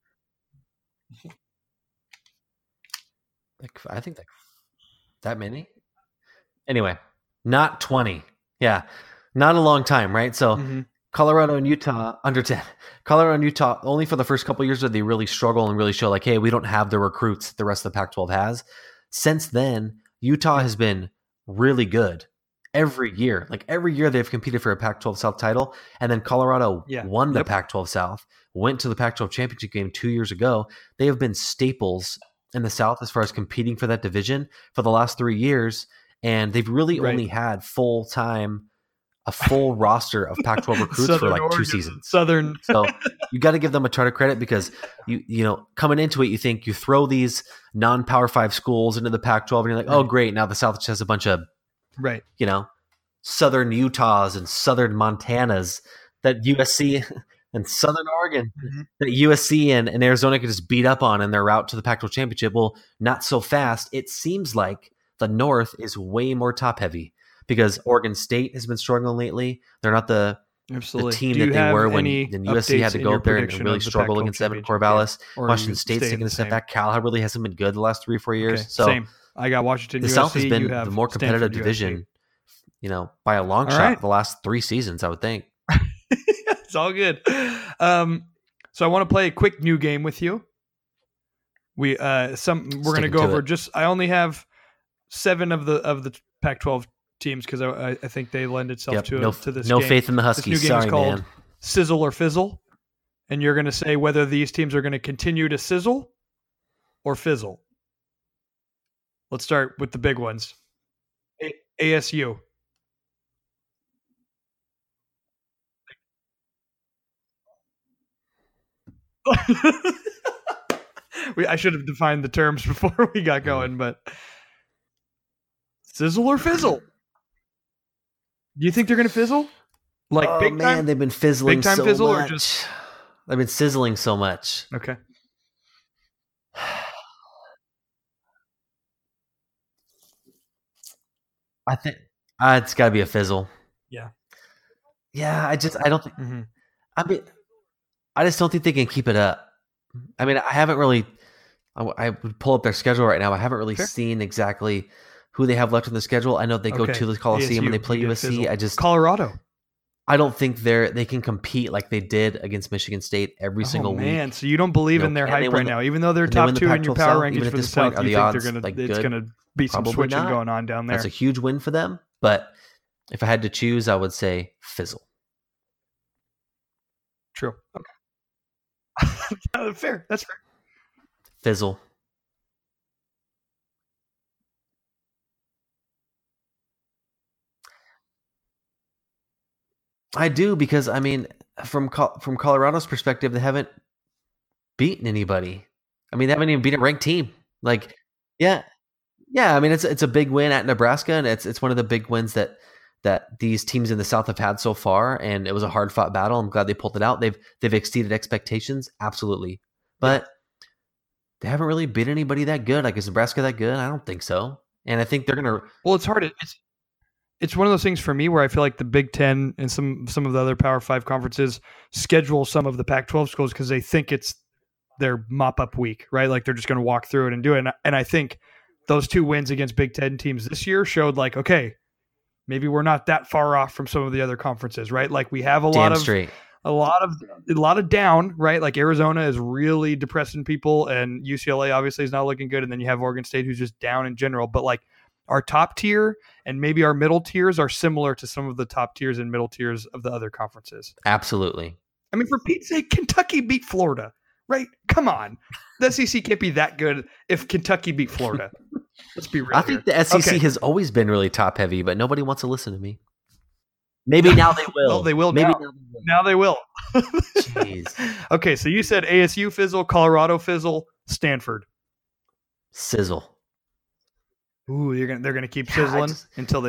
I think that many? Anyway, not 20. Yeah. Not a long time, right? So Colorado and Utah under 10. Colorado and Utah only for the first couple of years did they really struggle and really show like, hey, we don't have the recruits the rest of the Pac-12 has. Since then, Utah has been really good every year. Like every year they've competed for a Pac-12 South title, and then Colorado won the Pac-12 South, went to the Pac-12 championship game 2 years ago. They have been staples in the South as far as competing for that division for the last 3 years, and they've really only had a full roster of Pac-12 recruits for like Oregon, 2 seasons. So you got to give them a ton of credit because you know coming into it, you think you throw these non-Power 5 schools into the Pac-12 and you're like, oh great, now the South just has a bunch of you know, Southern Utahs and Southern Montanas that USC and Southern Oregon that USC and Arizona could just beat up on in their route to the Pac-12 championship. Well, not so fast. It seems like the North is way more top heavy because Oregon State has been struggling lately. They're not the team that they were when USC had to go up there and really struggle against Evan Corvallis. Washington State's taking a step back. Cal really hasn't been good the last 3 or 4 years. Okay, so same. I got Washington. The USC, South has been the more competitive division, you know, by a long shot the last 3 seasons, I would think. It's all good. So I want to play a quick new game with you. We're going to go over I only have 7 of the Pac-12 teams because I think they lend itself to this no game. faith in the Huskies. This new game is called man. Sizzle or Fizzle, and you're going to say whether these teams are going to continue to sizzle or fizzle. Let's start with the big ones. ASU. I should have defined the terms before we got going, but sizzle or fizzle? Do you think they're going to fizzle? Like big time? They've been fizzling big time so fizzle much. Or just they've been sizzling so much. Okay. I think it's got to be a fizzle. Yeah. Yeah, I don't think. I just don't think they can keep it up. I mean, I haven't really. I would pull up their schedule right now. I haven't really seen exactly who they have left on the schedule. I know they go to the Coliseum ASU, and they play USC. Colorado. I don't think they can compete like they did against Michigan State every single week. Man, so you don't believe in their hype right now, even though they're top 2 in your power rankings for the South. You think it's going to be some switching going on down there? That's a huge win for them. But if I had to choose, I would say fizzle. True. Okay. Fair. That's fair. Fizzle. I do because I mean, from Colorado's perspective, they haven't beaten anybody. I mean, they haven't even beaten a ranked team. Like, yeah. I mean, it's a big win at Nebraska, and it's one of the big wins that these teams in the South have had so far. And it was a hard fought battle. I'm glad they pulled it out. They've exceeded expectations, absolutely. But they haven't really beat anybody that good. Like, is Nebraska that good? I don't think so. And I think they're gonna. Well, it's hard. It's one of those things for me where I feel like the Big Ten and some of the other Power 5 conferences schedule some of the Pac-12 schools because they think it's their mop-up week, right? Like they're just going to walk through it and do it. And I think those 2 wins against Big Ten teams this year showed like, okay, maybe we're not that far off from some of the other conferences, right? Like we have a lot of down, right? Like Arizona is really depressing people, and UCLA obviously is not looking good. And then you have Oregon State who's just down in general. But like our top tier and maybe our middle tiers are similar to some of the top tiers and middle tiers of the other conferences. Absolutely. I mean, for Pete's sake, Kentucky beat Florida, right? Come on. The SEC can't be that good if Kentucky beat Florida. Let's be real. I think the SEC has always been really top heavy, but nobody wants to listen to me. Maybe now they will. Well, they will. Maybe now they will. Jeez. Okay, so you said ASU fizzle, Colorado fizzle, Stanford sizzle. Ooh, they're gonna keep sizzling until they meet.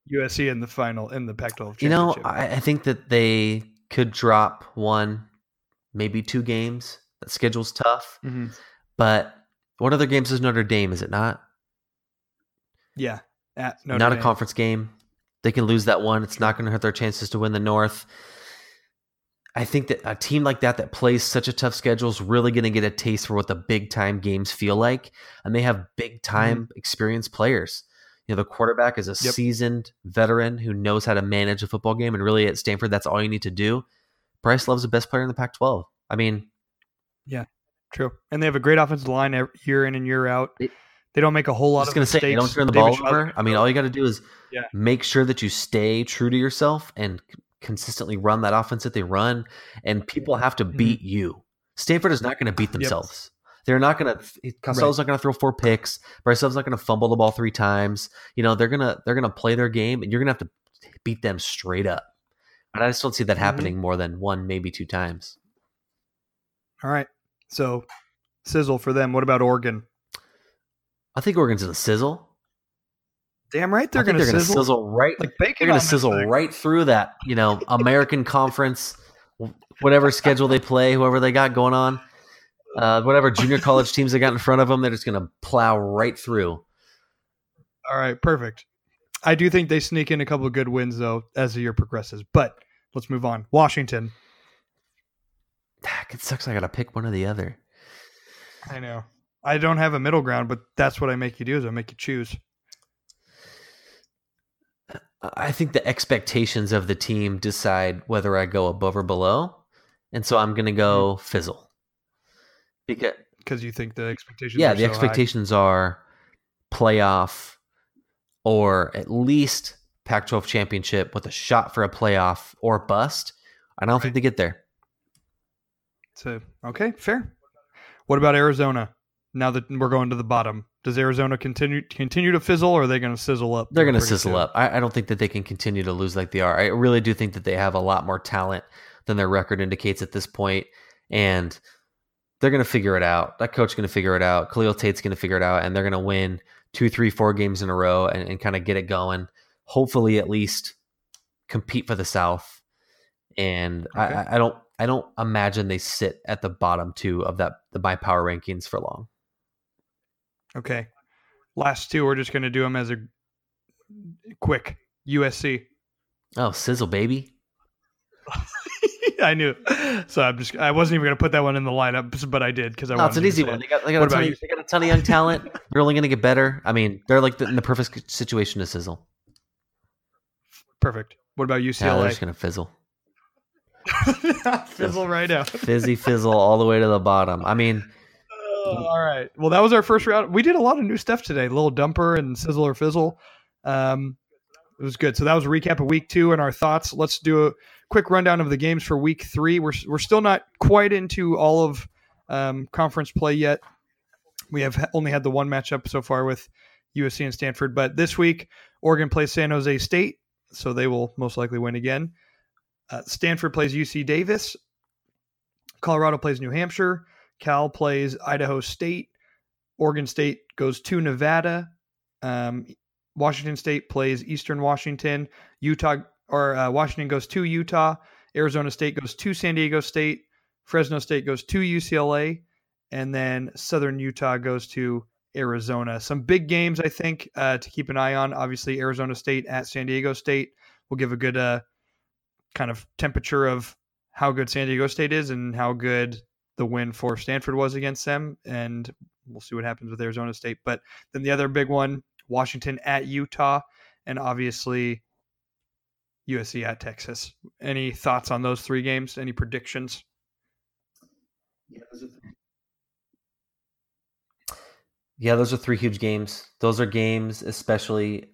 USC in the final in the Pac-12 You know, championship. I think that they could drop one, maybe 2 games. That schedule's tough. Mm-hmm. But what other games is Notre Dame, is it not? Yeah. At Notre Not Dame. a conference game. They can lose that one. It's not going to hurt their chances to win the North. I think that a team like that plays such a tough schedule is really going to get a taste for what the big-time games feel like. And they have big-time experienced players. You know, the quarterback is a seasoned veteran who knows how to manage a football game. And really at Stanford, that's all you need to do. Bryce Love's the best player in the Pac-12. I mean... Yeah, true. And they have a great offensive line year in and year out. They don't make a whole lot of mistakes. They don't turn the ball over. I mean, all you got to do is make sure that you stay true to yourself and consistently run that offense that they run, and people have to beat you. Stanford is not going to beat themselves. They're not going to. Costello's not going to throw 4 picks. Bryce Love's not going to fumble the ball 3 times. You know, they're gonna play their game, and you're gonna have to beat them straight up. But I just don't see that happening more than 1, maybe 2 times. All right, so sizzle for them. What about Oregon? I think Oregon's in a sizzle. Damn right, they're going to sizzle right. Like bacon. They're going to sizzle right through that. You know, American Conference, whatever schedule they play, whoever they got going on, whatever junior college teams they got in front of them, they're just going to plow right through. All right, perfect. I do think they sneak in a couple of good wins though as the year progresses. But let's move on. Washington. It sucks. I got to pick one or the other. I know. I don't have a middle ground, but that's what I make you do is I make you choose. I think the expectations of the team decide whether I go above or below. And so I'm going to go Fizzle. Because you think the expectations are the so expectations are playoff or at least Pac-12 championship with a shot for a playoff or bust. I don't think they get there. So, okay, fair. What about Arizona? Now that we're going to the bottom, does Arizona continue to fizzle, or are they going to sizzle up? They're going to sizzle up. I don't think that they can continue to lose like they are. I really do think that they have a lot more talent than their record indicates at this point, and they're going to figure it out. That coach's going to figure it out. Khalil Tate's going to figure it out, and they're going to win 2, 3, 4 games in a row and kind of get it going. Hopefully, at least compete for the South. And okay. I don't imagine they sit at the bottom 2 of my power rankings for long. Okay. Last 2, we're just going to do them as a quick. USC. Oh, sizzle, baby. I knew. So I wasn't even going to put that one in the lineup, but I did because I wanted it's an easy one. They got a ton of young talent. They're only going to get better. I mean, they're like in the perfect situation to sizzle. Perfect. What about UCLA? Yeah, they're just going to fizzle. Fizzle right out. Fizzy fizzle all the way to the bottom. I mean... all right. Well, that was our first round. We did a lot of new stuff today. Little dumper and sizzle or fizzle. It was good. So that was a recap of week 2 and our thoughts. Let's do a quick rundown of the games for week 3. We're still not quite into all of conference play yet. We have only had the one matchup so far with USC and Stanford. But this week, Oregon plays San Jose State, so they will most likely win again. Stanford plays UC Davis. Colorado plays New Hampshire. Cal plays Idaho State. Oregon State goes to Nevada. Washington State plays Eastern Washington. Washington goes to Utah. Arizona State goes to San Diego State. Fresno State goes to UCLA. And then Southern Utah goes to Arizona. Some big games, I think, to keep an eye on. Obviously, Arizona State at San Diego State will give a good kind of temperature of how good San Diego State is and how good the win for Stanford was against them, and we'll see what happens with Arizona State. But then the other big one, Washington at Utah, and obviously USC at Texas. Any thoughts on those 3 games? Any predictions? Yeah, those are 3 huge games. Those are games, especially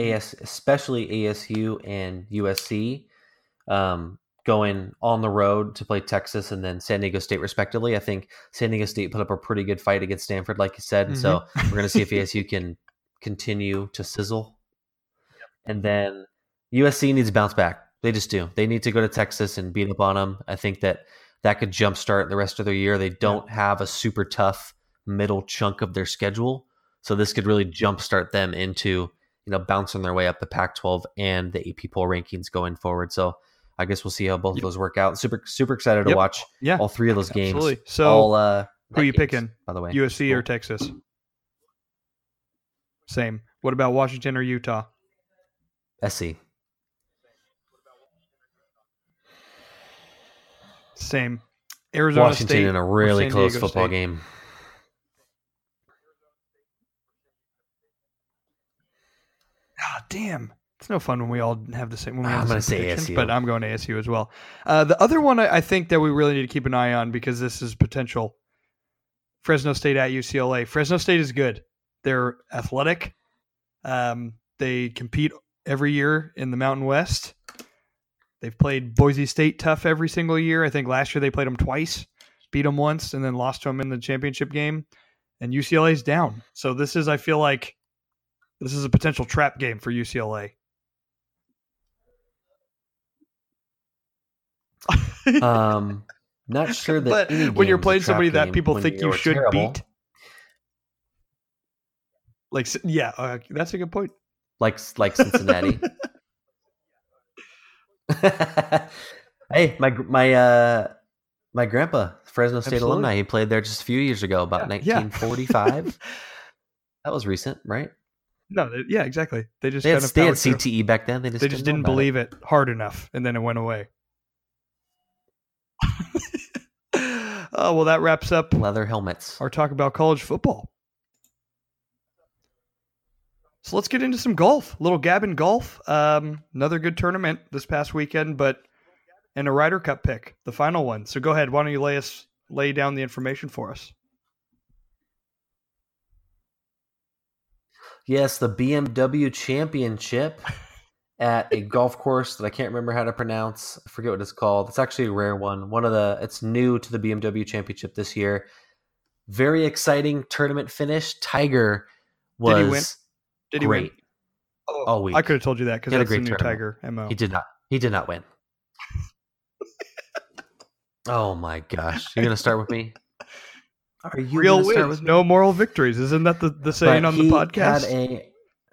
ASU and USC. Going on the road to play Texas and then San Diego State respectively. I think San Diego State put up a pretty good fight against Stanford, like you said. And so we're going to see if ASU can continue to sizzle. And then USC needs to bounce back. They just do. They need to go to Texas and beat up on them. I think that could jumpstart the rest of their year. They don't have a super tough middle chunk of their schedule. So this could really jumpstart them into, bouncing their way up the Pac-12 and the AP poll rankings going forward. So I guess we'll see how both of those work out. Super excited to watch all three of those games. Absolutely. So who are you games, picking, by the way? USC or Texas? Same. What about Washington or Utah? SC. Same. Arizona Washington State in a really San close Diego football State? game. Ah, damn. It's no fun when we all have the same. When we have I'm the going to same say predictions, ASU. but I'm going to ASU as well. The other one I think that we really need to keep an eye on, because this is potential. Fresno State at UCLA. Fresno State is good. They're athletic. They compete every year in the Mountain West. They've played Boise State tough every single year. I think last year they played them twice, beat them once, and then lost to them in the championship game. And UCLA's down. So I feel like this is a potential trap game for UCLA. Not sure that. But any when you're game's a playing trap somebody that game people when think you you're should terrible. beat, that's a good point. like Cincinnati. Hey, my grandpa, Fresno State Absolutely. alumni. He played there just a few years ago, about 1945. That was recent, right? No, exactly. They just They had, kind of they had powered through. CTE back then. They just Didn't know about believe it hard enough, and then it went away. Oh, well, that wraps up leather helmets. our talk about college football. So let's get into some golf. Little Gavin golf. Another good tournament this past weekend, and a Ryder Cup pick, the final one. So go ahead. Why don't you lay down the information for us? Yes, the BMW Championship at a golf course that I can't remember how to pronounce. I forget what it's called. It's actually a rare one. It's new to the BMW Championship this year. Very exciting tournament finish. Tiger was Did he win? Did he great. win? Oh, all week. I could have told you that because He had a that's the great new tournament. Tiger MO. He did not. He did not win. Oh my gosh! You're gonna start with me? Are you Real gonna start wins, with me? no moral victories. Isn't that the saying on the podcast?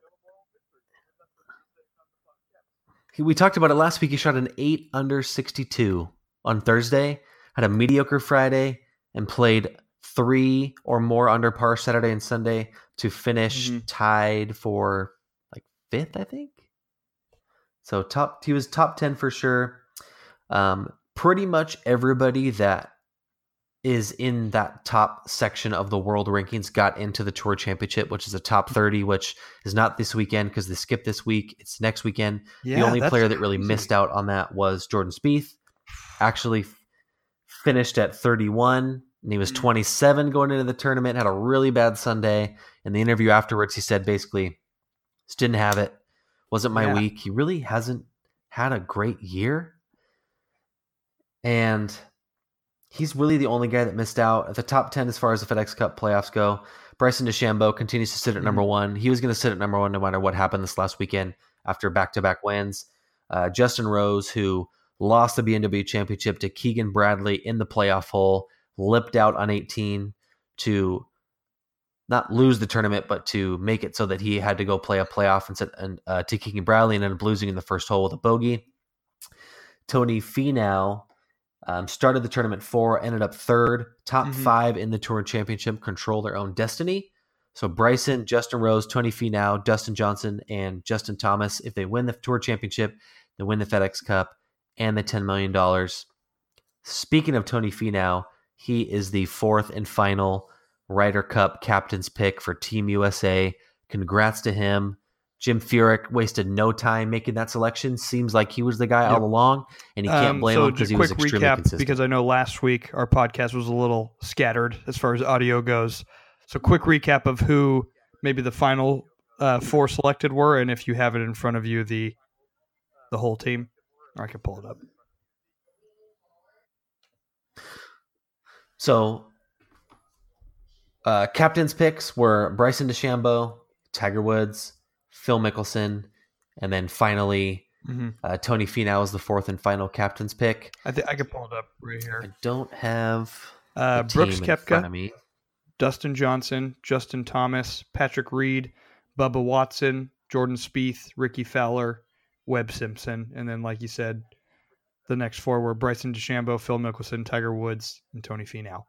We talked about it last week. He shot an 8 under 62 on Thursday, had a mediocre Friday, and played 3 or more under par Saturday and Sunday to finish tied for like 5th, I think. So he was top 10 for sure. Pretty much everybody that is in that top section of the world rankings got into the Tour Championship, which is a top 30, which is not this weekend because they skipped this week. It's next weekend. Yeah, the only player that really crazy. missed out on that was Jordan Spieth. Actually finished at 31, and he was 27 going into the tournament, had a really bad Sunday. In the interview afterwards, he said basically, just didn't have it. Wasn't my week. He really hasn't had a great year. And he's really the only guy that missed out. At the top 10 as far as the FedEx Cup playoffs go, Bryson DeChambeau continues to sit at number 1. He was going to sit at number 1 no matter what happened this last weekend after back-to-back wins. Justin Rose, who lost the BMW Championship to Keegan Bradley in the playoff hole, lipped out on 18 to not lose the tournament, but to make it so that he had to go play a playoff to Keegan Bradley and ended up losing in the first hole with a bogey. Tony Finau started the tournament 4, ended up 3rd. Top 5 in the Tour Championship control their own destiny. So Bryson, Justin Rose, Tony Finau, Dustin Johnson, and Justin Thomas, if they win the Tour Championship, they win the FedEx Cup and the $10 million. Speaking of Tony Finau, he is the 4th and final Ryder Cup captain's pick for Team USA. Congrats to him. Jim Furyk wasted no time making that selection. Seems like he was the guy all along, and he can't blame him because he was extremely consistent. Because I know last week our podcast was a little scattered as far as audio goes. So quick recap of who maybe the final 4 selected were, and if you have it in front of you, the whole team. Or I can pull it up. So captain's picks were Bryson DeChambeau, Tiger Woods, Phil Mickelson, and then finally Tony Finau is the 4th and final captain's pick. I can pull it up right here. I don't have Brooks in front of Koepka, me. Dustin Johnson, Justin Thomas, Patrick Reed, Bubba Watson, Jordan Spieth, Ricky Fowler, Webb Simpson, and then, like you said, the next four were Bryson DeChambeau, Phil Mickelson, Tiger Woods, and Tony Finau.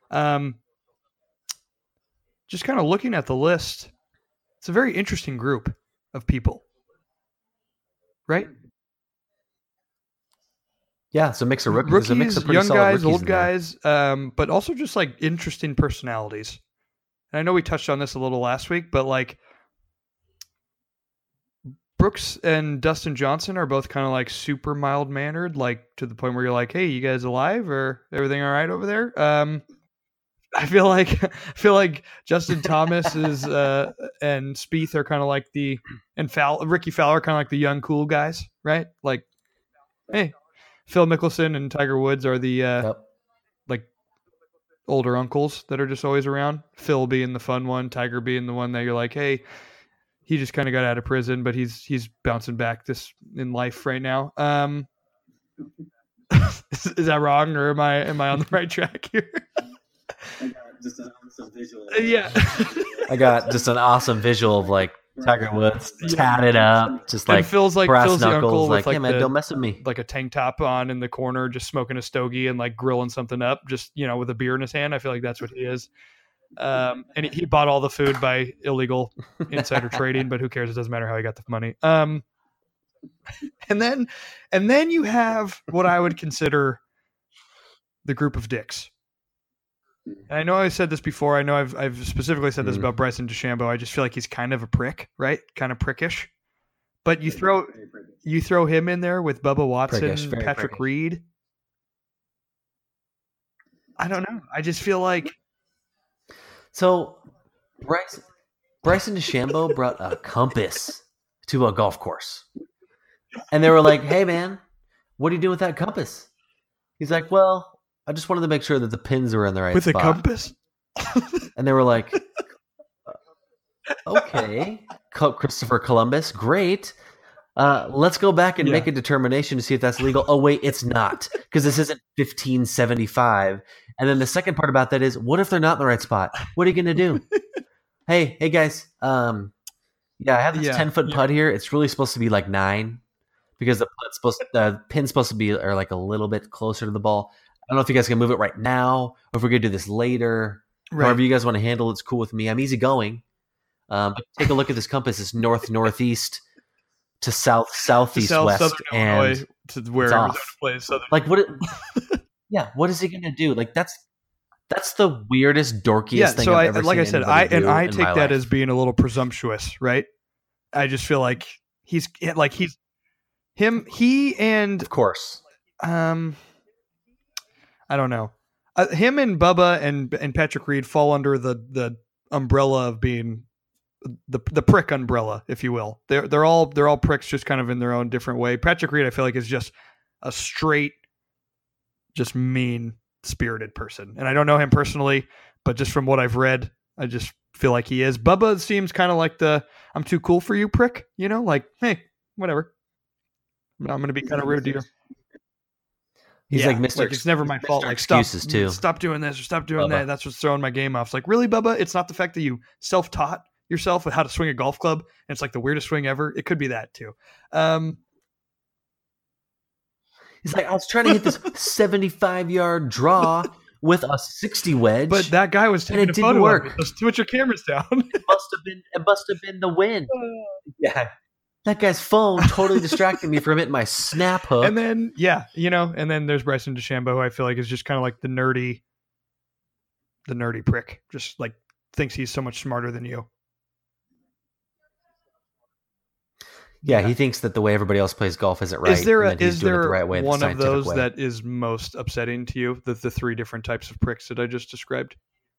Just kind of looking at the list, it's a very interesting group of people, right? Yeah, it's a mix of rookies, a mix of pretty young solid guys, rookies old guys, but also just like interesting personalities. And I know we touched on this a little last week, but like Brooks and Dustin Johnson are both kind of like super mild mannered, like to the point where you're like, "Hey, you guys alive? Or everything all right over there?" I feel like Justin Thomas is and Spieth are kind of like Ricky Fowler kind of like the young cool guys, right? Like, hey, Phil Mickelson and Tiger Woods are the like older uncles that are just always around. Phil being the fun one, Tiger being the one that you're like, hey, he just kind of got out of prison, but he's bouncing back this in life right now. Is that wrong, or am I on the right track here? I got just an awesome visual. Yeah. I got just an awesome visual of like Tiger Woods tatted up, just like Phil's brass the uncle knuckles, with like, hey man, don't mess with me. Like a tank top on in the corner, just smoking a stogie and like grilling something up, just with a beer in his hand. I feel like that's what he is. And he bought all the food by illegal insider trading, but who cares? It doesn't matter how he got the money. And then you have what I would consider the group of dicks. And I know I said this before. I know I've specifically said this about Bryson DeChambeau. I just feel like he's kind of a prick, right? Kind of prickish. But you throw him in there with Bubba Watson, Patrick Reed. I don't know. I just feel like. So Bryson DeChambeau brought a compass to a golf course. And they were like, hey man, what are you doing with that compass? He's like, well, I just wanted to make sure that the pins were in the right spot. With a compass? And they were like, okay, Christopher Columbus, great. Let's go back and make a determination to see if that's legal. Oh, wait, it's not, because this isn't 1575. And then the second part about that is, what if they're not in the right spot? What are you going to do? hey guys, I have this 10-foot putt here. It's really supposed to be like 9 because the pin's supposed to be or like a little bit closer to the ball. I don't know if you guys can move it right now or if we're going to do this later. Right. However you guys want to handle it's cool with me. I'm easygoing. But take a look at this compass. It's north-northeast to south-southeast west. And Illinois, to where Arizona plays. Like, what is he going to do? Like, that's the weirdest, dorkiest thing I've ever seen. Like I said, I take that life as being a little presumptuous, right? I just feel like he and... Of course. I don't know. Him and Bubba and Patrick Reed fall under the umbrella of being the prick umbrella, if you will. They're all pricks, just kind of in their own different way. Patrick Reed, I feel like, is just a straight, just mean spirited person, and I don't know him personally, but just from what I've read, I just feel like he is. Bubba seems kind of like the I'm too cool for you prick, like, hey, whatever. I'm going to be kind of rude to you. He's like Mr. Like, it's never my fault. Like, stop doing this or stop doing that. That's what's throwing my game off. It's like, really, Bubba? It's not the fact that you self-taught yourself with how to swing a golf club, and it's like the weirdest swing ever. It could be that too. He's like, I was trying to hit this 75-yard draw with a 60 wedge, but that guy was taking a photo of it. Just switch your cameras down. It must have been the wind. Yeah. That guy's phone totally distracted me from hitting my snap hook. And then, and then there's Bryson DeChambeau, who I feel like is just kind of like the nerdy prick. Just like thinks he's so much smarter than you. Yeah, he thinks that the way everybody else plays golf isn't right. Is there the right way, one of those that is most upsetting to you? The three different types of pricks that I just described?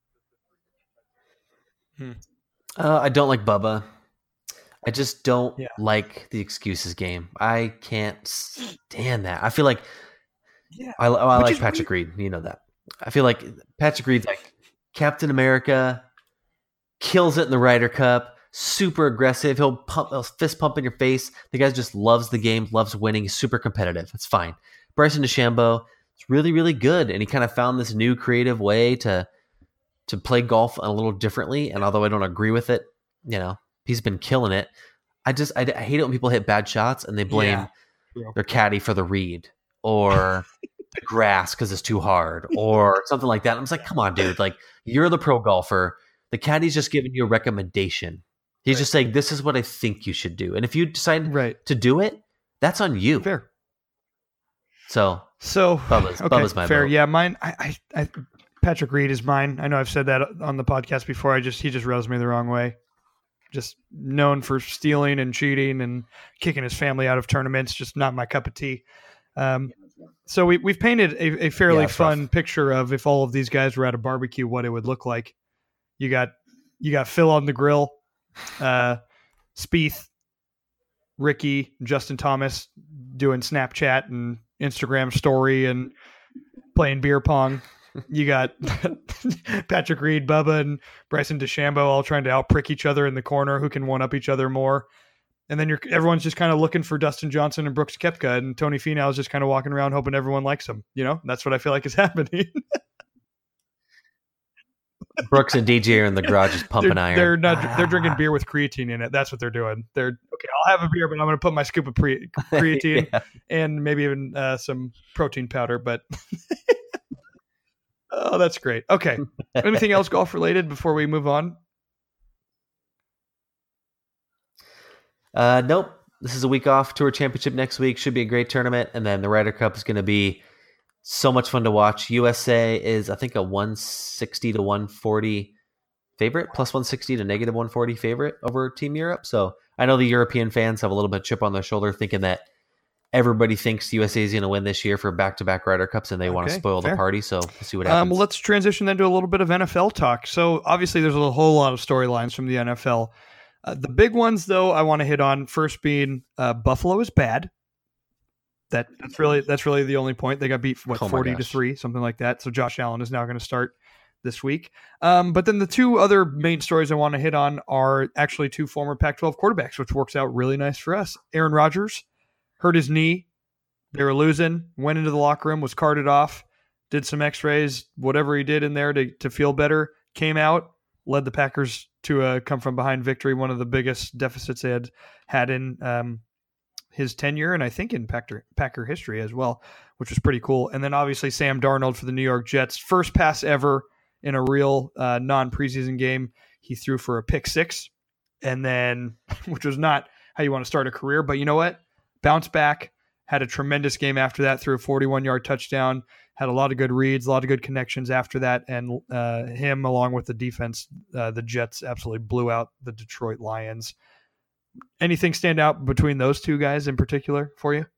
I don't like Bubba. I just don't like the excuses game. I can't stand that. I feel like I like Patrick Reed. You know that. I feel like Patrick Reed's like Captain America, kills it in the Ryder Cup, super aggressive. He'll fist pump in your face. The guy just loves the game, loves winning. He's super competitive. It's fine. Bryson DeChambeau is really, really good, and he kind of found this new creative way to play golf a little differently. And although I don't agree with it, he's been killing it. I hate it when people hit bad shots and they blame their caddy for the read or the grass because it's too hard or something like that. I'm just like, come on, dude. Like, you're the pro golfer. The caddy's just giving you a recommendation. He's just saying, this is what I think you should do. And if you decide to do it, that's on you. Fair. So Bubba's my fair. vote. Yeah, mine. I Patrick Reed is mine. I know I've said that on the podcast before. He just rubs me the wrong way. Just known for stealing and cheating and kicking his family out of tournaments. Just not my cup of tea. So we've painted a fairly fun picture of if all of these guys were at a barbecue, what it would look like. You got Phil on the grill, Spieth, Ricky, Justin Thomas doing Snapchat and Instagram story and playing beer pong. You got Patrick Reed, Bubba, and Bryson DeChambeau all trying to outprick each other in the corner, who can one-up each other more. And then everyone's just kind of looking for Dustin Johnson and Brooks Koepka, and Tony Finau is just kind of walking around hoping everyone likes him. That's what I feel like is happening. Brooks and DJ are in the garage just pumping iron. They're drinking beer with creatine in it. That's what they're doing. They're okay. I'll have a beer, but I'm going to put my scoop of creatine and maybe even some protein powder. But oh, that's great. Okay. Anything else golf related before we move on? Nope. This is a week off. Tour Championship next week. Should be a great tournament. And then the Ryder Cup is going to be so much fun to watch. USA is, I think, a 160 to 140 favorite, plus 160 to negative 140 favorite over Team Europe. So I know the European fans have a little bit of chip on their shoulder thinking that everybody thinks USA is going to win this year for back-to-back Ryder Cups and they want to spoil the party. So we'll see what happens. Well, let's transition then to a little bit of NFL talk. So obviously there's a whole lot of storylines from the NFL. The big ones, though, I want to hit on first being Buffalo is bad. That's really the only point. They got beat 40-3, something like that. So Josh Allen is now going to start this week. But then the two other main stories I want to hit on are actually two former Pac-12 quarterbacks, which works out really nice for us. Aaron Rodgers hurt his knee. They were losing, went into the locker room, was carted off, did some x-rays, whatever he did in there to feel better, came out, led the Packers to a come-from-behind victory, one of the biggest deficits they had in his tenure, and I think in Packer history as well, which was pretty cool. And then obviously Sam Darnold for the New York Jets. First pass ever in a real non-preseason game. He threw for a pick six, and then, which was not how you want to start a career, but you know what? Bounced back, had a tremendous game after that, threw a 41-yard touchdown, had a lot of good reads, a lot of good connections after that, and him along with the defense, the Jets absolutely blew out the Detroit Lions. Anything stand out between those two guys in particular for you?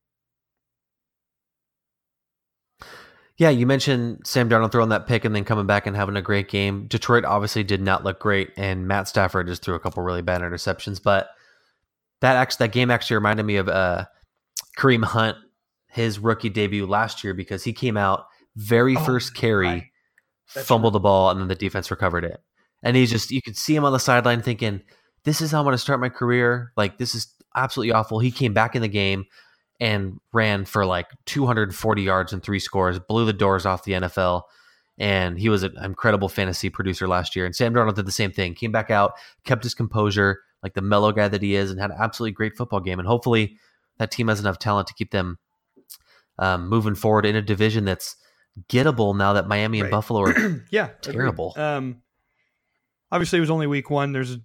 Yeah, you mentioned Sam Darnold throwing that pick and then coming back and having a great game. Detroit obviously did not look great, and Matt Stafford just threw a couple really bad interceptions. But that game actually reminded me of Kareem Hunt, his rookie debut last year, because he came out first carry, fumbled the ball, and then the defense recovered it. And you could see him on the sideline thinking, this is how I'm going to start my career. Like, this is absolutely awful. He came back in the game and ran for like 240 yards and 3 scores, blew the doors off the NFL. And he was an incredible fantasy producer last year. And Sam Darnold did the same thing. Came back out, kept his composure, like the mellow guy that he is, and had an absolutely great football game. And hopefully that team has enough talent to keep them moving forward in a division that's gettable now that Miami and Buffalo are terrible. Obviously, it was only week one. There's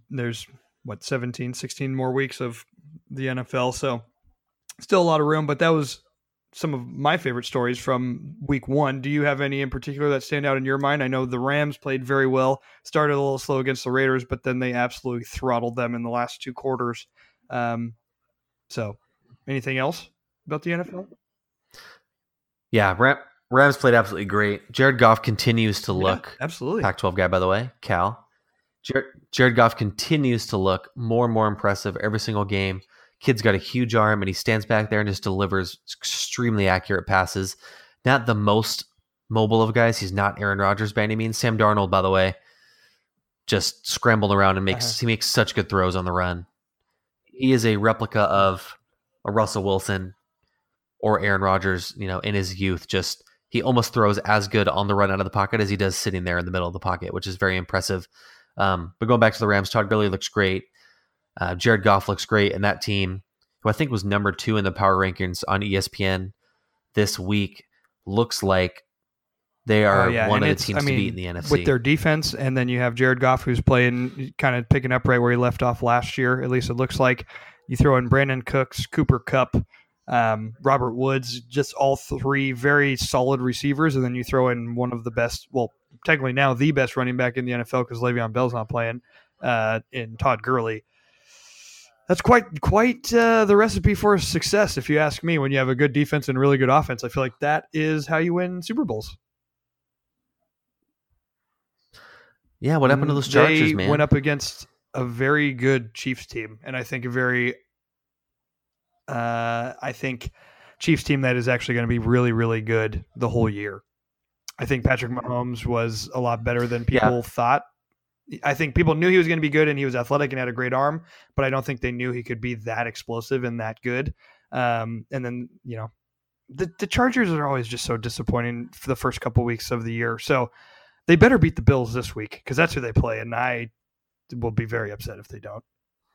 16 more weeks of the NFL. So still a lot of room, but that was some of my favorite stories from week one. Do you have any in particular that stand out in your mind? I know the Rams played very well, started a little slow against the Raiders, but then they absolutely throttled them in the last 2 quarters. So anything else about the NFL? Yeah, Rams played absolutely great. Jared Goff continues to look absolutely Pac-12 guy, by the way, Cal. Jared Goff continues to look more and more impressive every single game. Kid's got a huge arm, and he stands back there and just delivers extremely accurate passes. Not the most mobile of guys. He's not Aaron Rodgers by any means. Sam Darnold, by the way, just scrambled around and he makes such good throws on the run. He is a replica of a Russell Wilson or Aaron Rodgers, in his youth. Just he almost throws as good on the run out of the pocket as he does sitting there in the middle of the pocket, which is very impressive. But going back to the Rams, Todd Gurley looks great. Jared Goff looks great, and that team, who I think was number 2 in the power rankings on ESPN this week, looks like they are one of the teams to beat in the NFC. With their defense, and then you have Jared Goff, who's playing, kind of picking up right where he left off last year, at least it looks like. You throw in Brandon Cooks, Cooper Kupp, Robert Woods, just all 3 very solid receivers, and then you throw in one of the best, well, technically now the best running back in the NFL because Le'Veon Bell's not playing, in Todd Gurley. That's quite the recipe for success, if you ask me. When you have a good defense and really good offense, I feel like that is how you win Super Bowls. Yeah, what happened to those Chargers, man? They went up against a very good Chiefs team, and I think Chiefs team that is actually going to be really, really good the whole year. I think Patrick Mahomes was a lot better than people thought. I think people knew he was going to be good, and he was athletic and had a great arm, but I don't think they knew he could be that explosive and that good. And then, the Chargers are always just so disappointing for the first couple weeks of the year. So they better beat the Bills this week because that's who they play, and I will be very upset if they don't.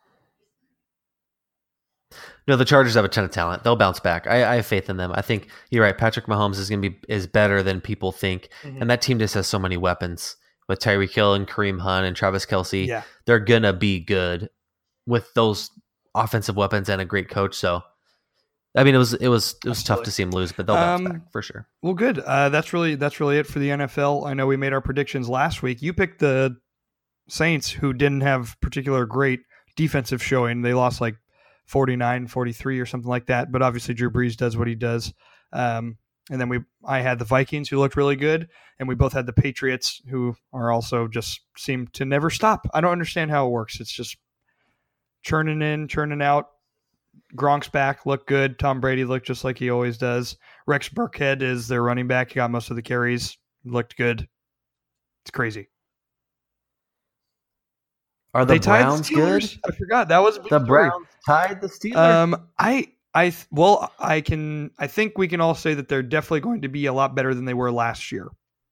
No, the Chargers have a ton of talent. They'll bounce back. I have faith in them. I think you're right. Patrick Mahomes is better than people think, and that team just has so many weapons with Tyreek Hill and Kareem Hunt and Travis Kelce. Yeah. They're gonna be good with those offensive weapons and a great coach. So, I mean, it was tough to see him lose, but they'll bounce back for sure. Well, good. That's really it for the NFL. I know we made our predictions last week. You picked the Saints, who didn't have particular great defensive showing. They lost like 49-43 or something like that. But obviously Drew Brees does what he does. And then I had the Vikings, who looked really good, and we both had the Patriots, who are also just seem to never stop. I don't understand how it works. It's just churning in, churning out. Gronk's back, looked good. Tom Brady looked just like he always does. Rex Burkhead is their running back. He got most of the carries. Looked good. It's crazy. Are the Browns good? I forgot. That was a big the story. Browns tied the Steelers. I think we can all say that they're definitely going to be a lot better than they were last year.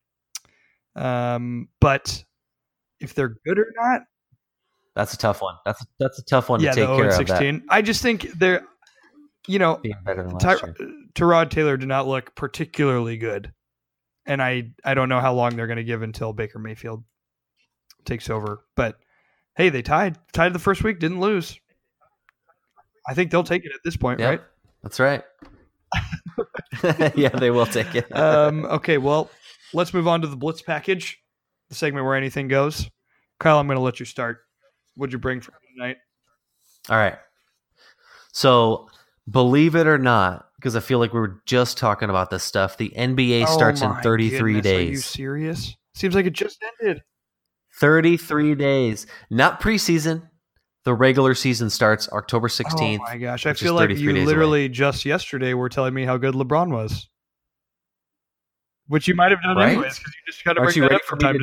But if they're good or not, that's a tough one. That's a tough one to take care of. That. I just think they're, being better than last year. Tyrod Taylor did not look particularly good, and I don't know how long they're going to give until Baker Mayfield takes over. But hey, they tied the first week, didn't lose. I think they'll take it at this point, right? That's right. Yeah, they will take it. Okay, well, let's move on to the Blitz package, the segment where anything goes. Kyle, I'm going to let you start. What'd you bring for tonight? All right. So, believe it or not, because I feel like we were just talking about this stuff, the NBA starts in 33 days. Are you serious? Seems like it just ended. 33 days. Not preseason. The regular season starts October 16th. Oh my gosh. I feel like you literally just yesterday were telling me how good LeBron was. Which you might have done anyways, because you just got to bring that up from time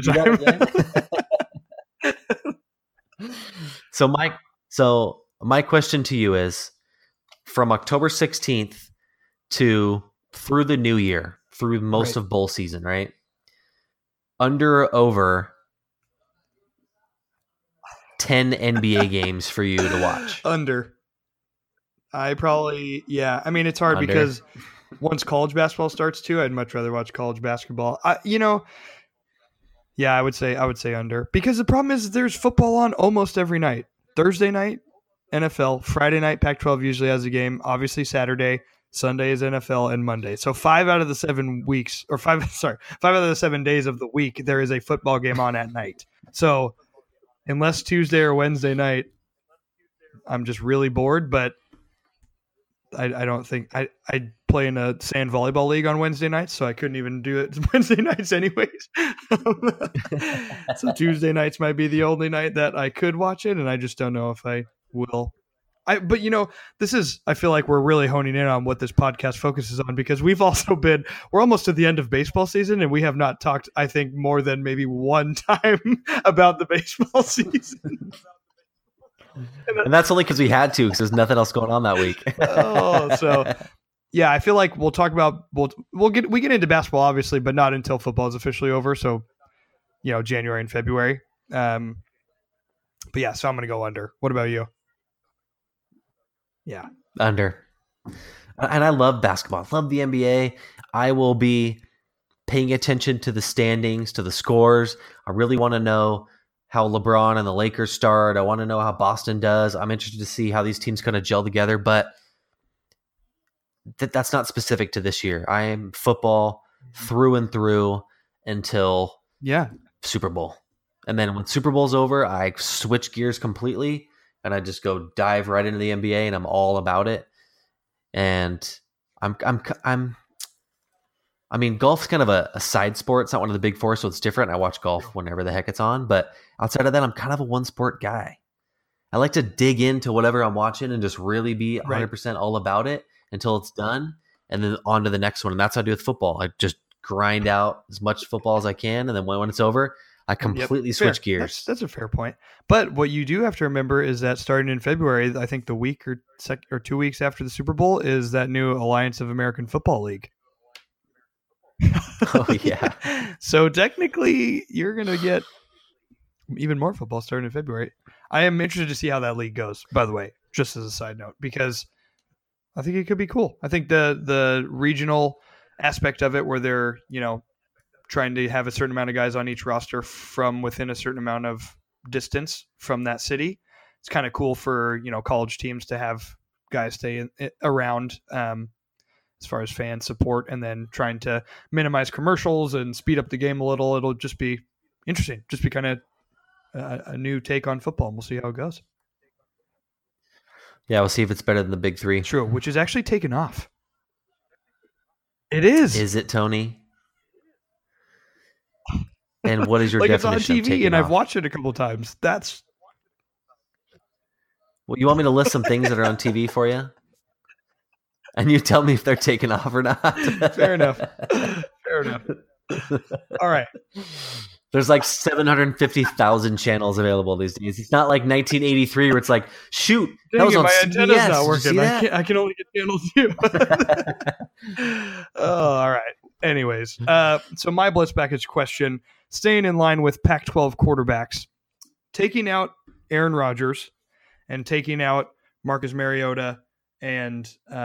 to time. So my question to you is, from October 16th through the new year, through most of bowl season, right? Under or over 10 NBA games for you to watch? Under. I probably, yeah. I mean, it's hard because once college basketball starts too, I'd much rather watch college basketball. Yeah, I would say under, because the problem is there's football on almost every night. Thursday night, NFL. Friday night, Pac-12 usually has a game. Obviously Saturday, Sunday is NFL, and Monday. So 5 out of the 7 days of the week, there is a football game on at night. So unless Tuesday or Wednesday night, I'm just really bored, but I don't think I play in a sand volleyball league on Wednesday nights, so I couldn't even do it Wednesday nights anyways. So Tuesday nights might be the only night that I could watch it, and I just don't know if I will. But I feel like we're really honing in on what this podcast focuses on, because we're almost to the end of baseball season, and we have not talked, I think, more than maybe one time about the baseball season. And that's only because we had to, because there's nothing else going on that week. Yeah, I feel like we'll talk about we get into basketball obviously, but not until football is officially over. So, January and February. But yeah, so I'm going to go under. What about you? Yeah. Under. And I love basketball. I love the NBA. I will be paying attention to the standings, to the scores. I really want to know how LeBron and the Lakers start. I want to know how Boston does. I'm interested to see how these teams kind of gel together, but that's not specific to this year. I am football through and through until Super Bowl. And then when Super Bowl's over, I switch gears completely and I just go dive right into the NBA and I'm all about it. And I mean, golf's kind of a side sport. It's not one of the big four, so it's different. I watch golf whenever the heck it's on. But outside of that, I'm kind of a one-sport guy. I like to dig into whatever I'm watching and just really be 100% all about it until it's done, and then on to the next one. And that's what I do with football. I just grind out as much football as I can, and then when it's over, I completely switch gears. That's a fair point. But what you do have to remember is that starting in February, I think the week or 2 weeks after the Super Bowl, is that new Alliance of American Football League. Oh, yeah. So technically, you're going to get even more football starting in February. I am interested to see how that league goes, by the way, just as a side note, because I think it could be cool. I think the regional aspect of it, where they're, trying to have a certain amount of guys on each roster from within a certain amount of distance from that city, it's kind of cool for, college teams to have guys stay around as far as fan support, and then trying to minimize commercials and speed up the game a little. It'll just be interesting. Just be kind of a new take on football, and we'll see how it goes. Yeah, we'll see if it's better than the big three. True, which is actually taken off. It is. Is it, Tony? And what is your definition it's on TV, of taking and off? I've watched it a couple of times. That's. Well, you want me to list some things that are on TV for you? And you tell me if they're taken off or not. Fair enough. All right. There's like 750,000 channels available these days. It's not like 1983 where it's like, shoot, that was on my CBS. antenna's not working. I I can only get channel 2. All right. Anyways, so my Blitz package question, staying in line with Pac-12 quarterbacks, taking out Aaron Rodgers and taking out Marcus Mariota and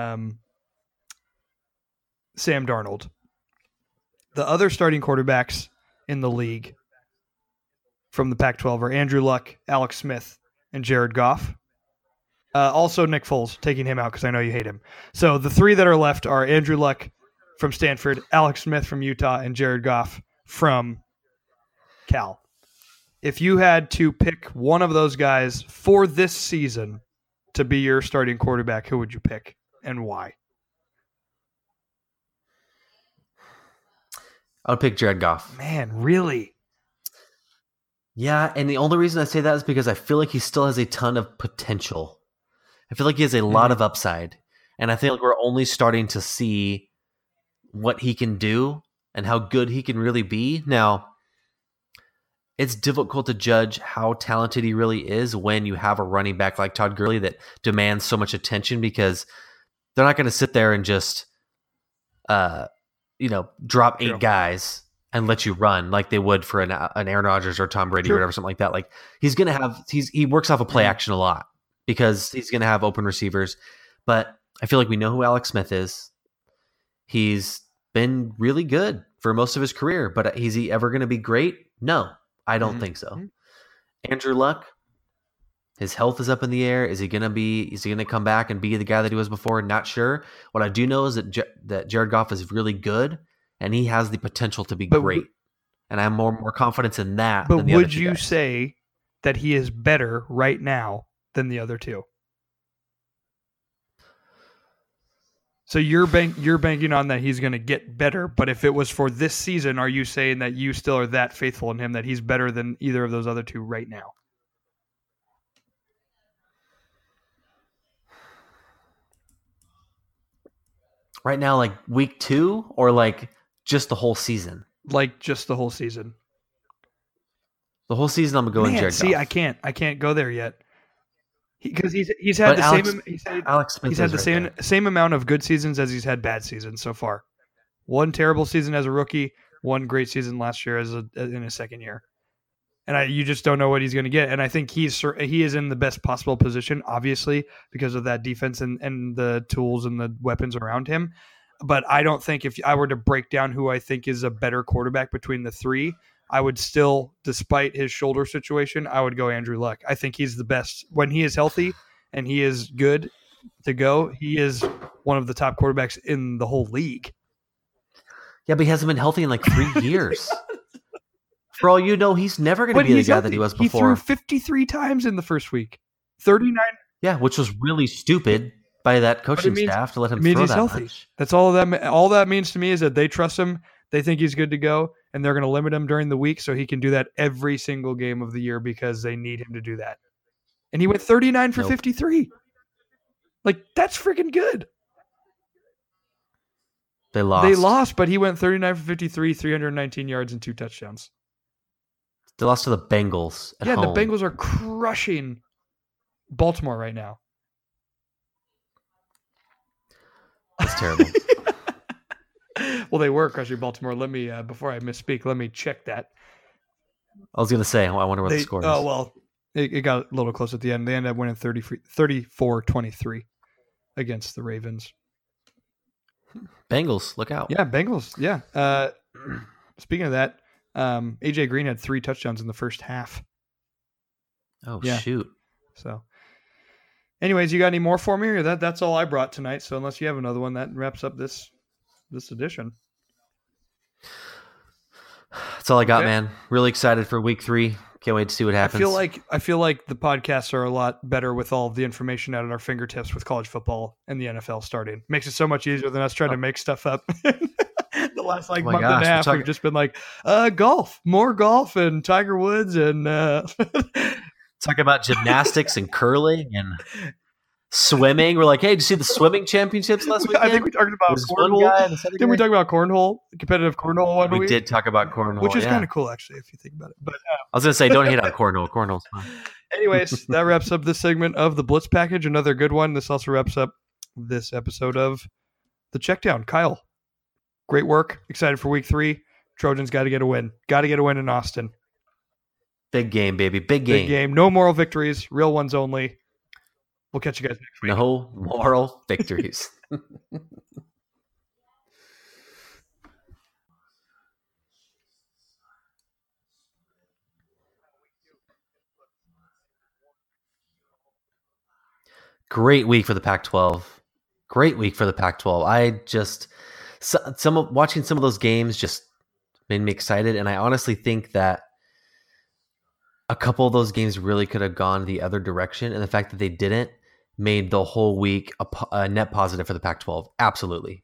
Sam Darnold. The other starting quarterbacks in the league from the Pac-12 are Andrew Luck, Alex Smith, and Jared Goff. Also Nick Foles, taking him out because I know you hate him. So the three that are left are Andrew Luck from Stanford, Alex Smith from Utah, and Jared Goff from Cal. If you had to pick one of those guys for this season to be your starting quarterback, who would you pick and why? I would pick Jared Goff. Man, really? Yeah, and the only reason I say that is because I feel like he still has a ton of potential. I feel like he has a lot of upside. And I feel like we're only starting to see what he can do and how good he can really be. Now, it's difficult to judge how talented he really is when you have a running back like Todd Gurley that demands so much attention, because they're not going to sit there and just drop 8 guys and let you run like they would for an Aaron Rodgers or Tom Brady or whatever, something like that. Like he's going to have, he works off a play action a lot because he's going to have open receivers. But I feel like we know who Alex Smith is. He's been really good for most of his career, but is he ever going to be great? No, I don't think so. Andrew Luck, his health is up in the air. Is he going to come back and be the guy that he was before? Not sure. What I do know is that Jared Goff is really good and he has the potential to be great. And I have more confidence in that. But than the would other two you guys. say that he is better right now than the other two? So you're banking on that he's going to get better, but if it was for this season, are you saying that you still are that faithful in him that he's better than either of those other two right now? Right now, like week 2 or like just the whole season? Like just the whole season. The whole season, I'm going Jared see, Goff. I can't go there yet. Because he's had Alex Smith he's had the right same amount of good seasons as he's had bad seasons so far. One terrible season as a rookie, one great season last year in his second year. And you just don't know what he's going to get. And I think he is in the best possible position, obviously, because of that defense and the tools and the weapons around him. But I don't think if I were to break down who I think is a better quarterback between the three, I would still, despite his shoulder situation, I would go Andrew Luck. I think he's the best. When he is healthy and he is good to go, he is one of the top quarterbacks in the whole league. Yeah, but he hasn't been healthy in like 3 years. For all you know, he's never going to be the guy that he was before. He threw 53 times in the first week. 39. Yeah, which was really stupid by that coaching staff to let him throw that much. That's all of that. All that means to me is that they trust him. They think he's good to go, and they're going to limit him during the week so he can do that every single game of the year because they need him to do that. And he went 39 for 53. Like, that's freaking good. They lost. They lost, but he went 39 for 53, 319 yards and 2 touchdowns. They lost to the Bengals at home. The Bengals are crushing Baltimore right now. That's terrible. Well, they were crushing Baltimore. Let me, before I misspeak, let me check that. I was going to say, I wonder what the score is. Oh, well, it got a little close at the end. They ended up winning 34-23 against the Ravens. Bengals, look out. Yeah, Bengals. Yeah. Speaking of that, AJ Green had 3 touchdowns in the first half. Oh, yeah. Shoot. So, anyways, you got any more for me? Or that's all I brought tonight. So unless you have another one, that wraps up this edition. That's all I got, man. Really excited for week 3. Can't wait to see what happens. I feel like the podcasts are a lot better with all of the information at our fingertips with college football and the NFL starting. Makes it so much easier than us trying to make stuff up. The last month and a half, we've just been like, golf, more golf, and Tiger Woods, and talk about gymnastics and curling and swimming. We're like, hey, did you see the swimming championships last weekend? I think we talked about cornhole. Didn't we talk about cornhole, competitive cornhole one week? We did talk about cornhole, which is kind of cool, actually, if you think about it. But I was going to say, don't hate on cornhole. Cornhole's fun. Anyways, that wraps up this segment of the Blitz Package. Another good one. This also wraps up this episode of the Checkdown. Kyle, great work. Excited for week 3. Trojans got to get a win. Got to get a win in Austin. Big game, baby. Big game. Big game. No moral victories. Real ones only. We'll catch you guys next week. No moral victories. Great week for the Pac-12. Great week for the Pac-12. Watching some of those games just made me excited, and I honestly think that a couple of those games really could have gone the other direction, and the fact that they didn't made the whole week a net positive for the Pac-12. Absolutely.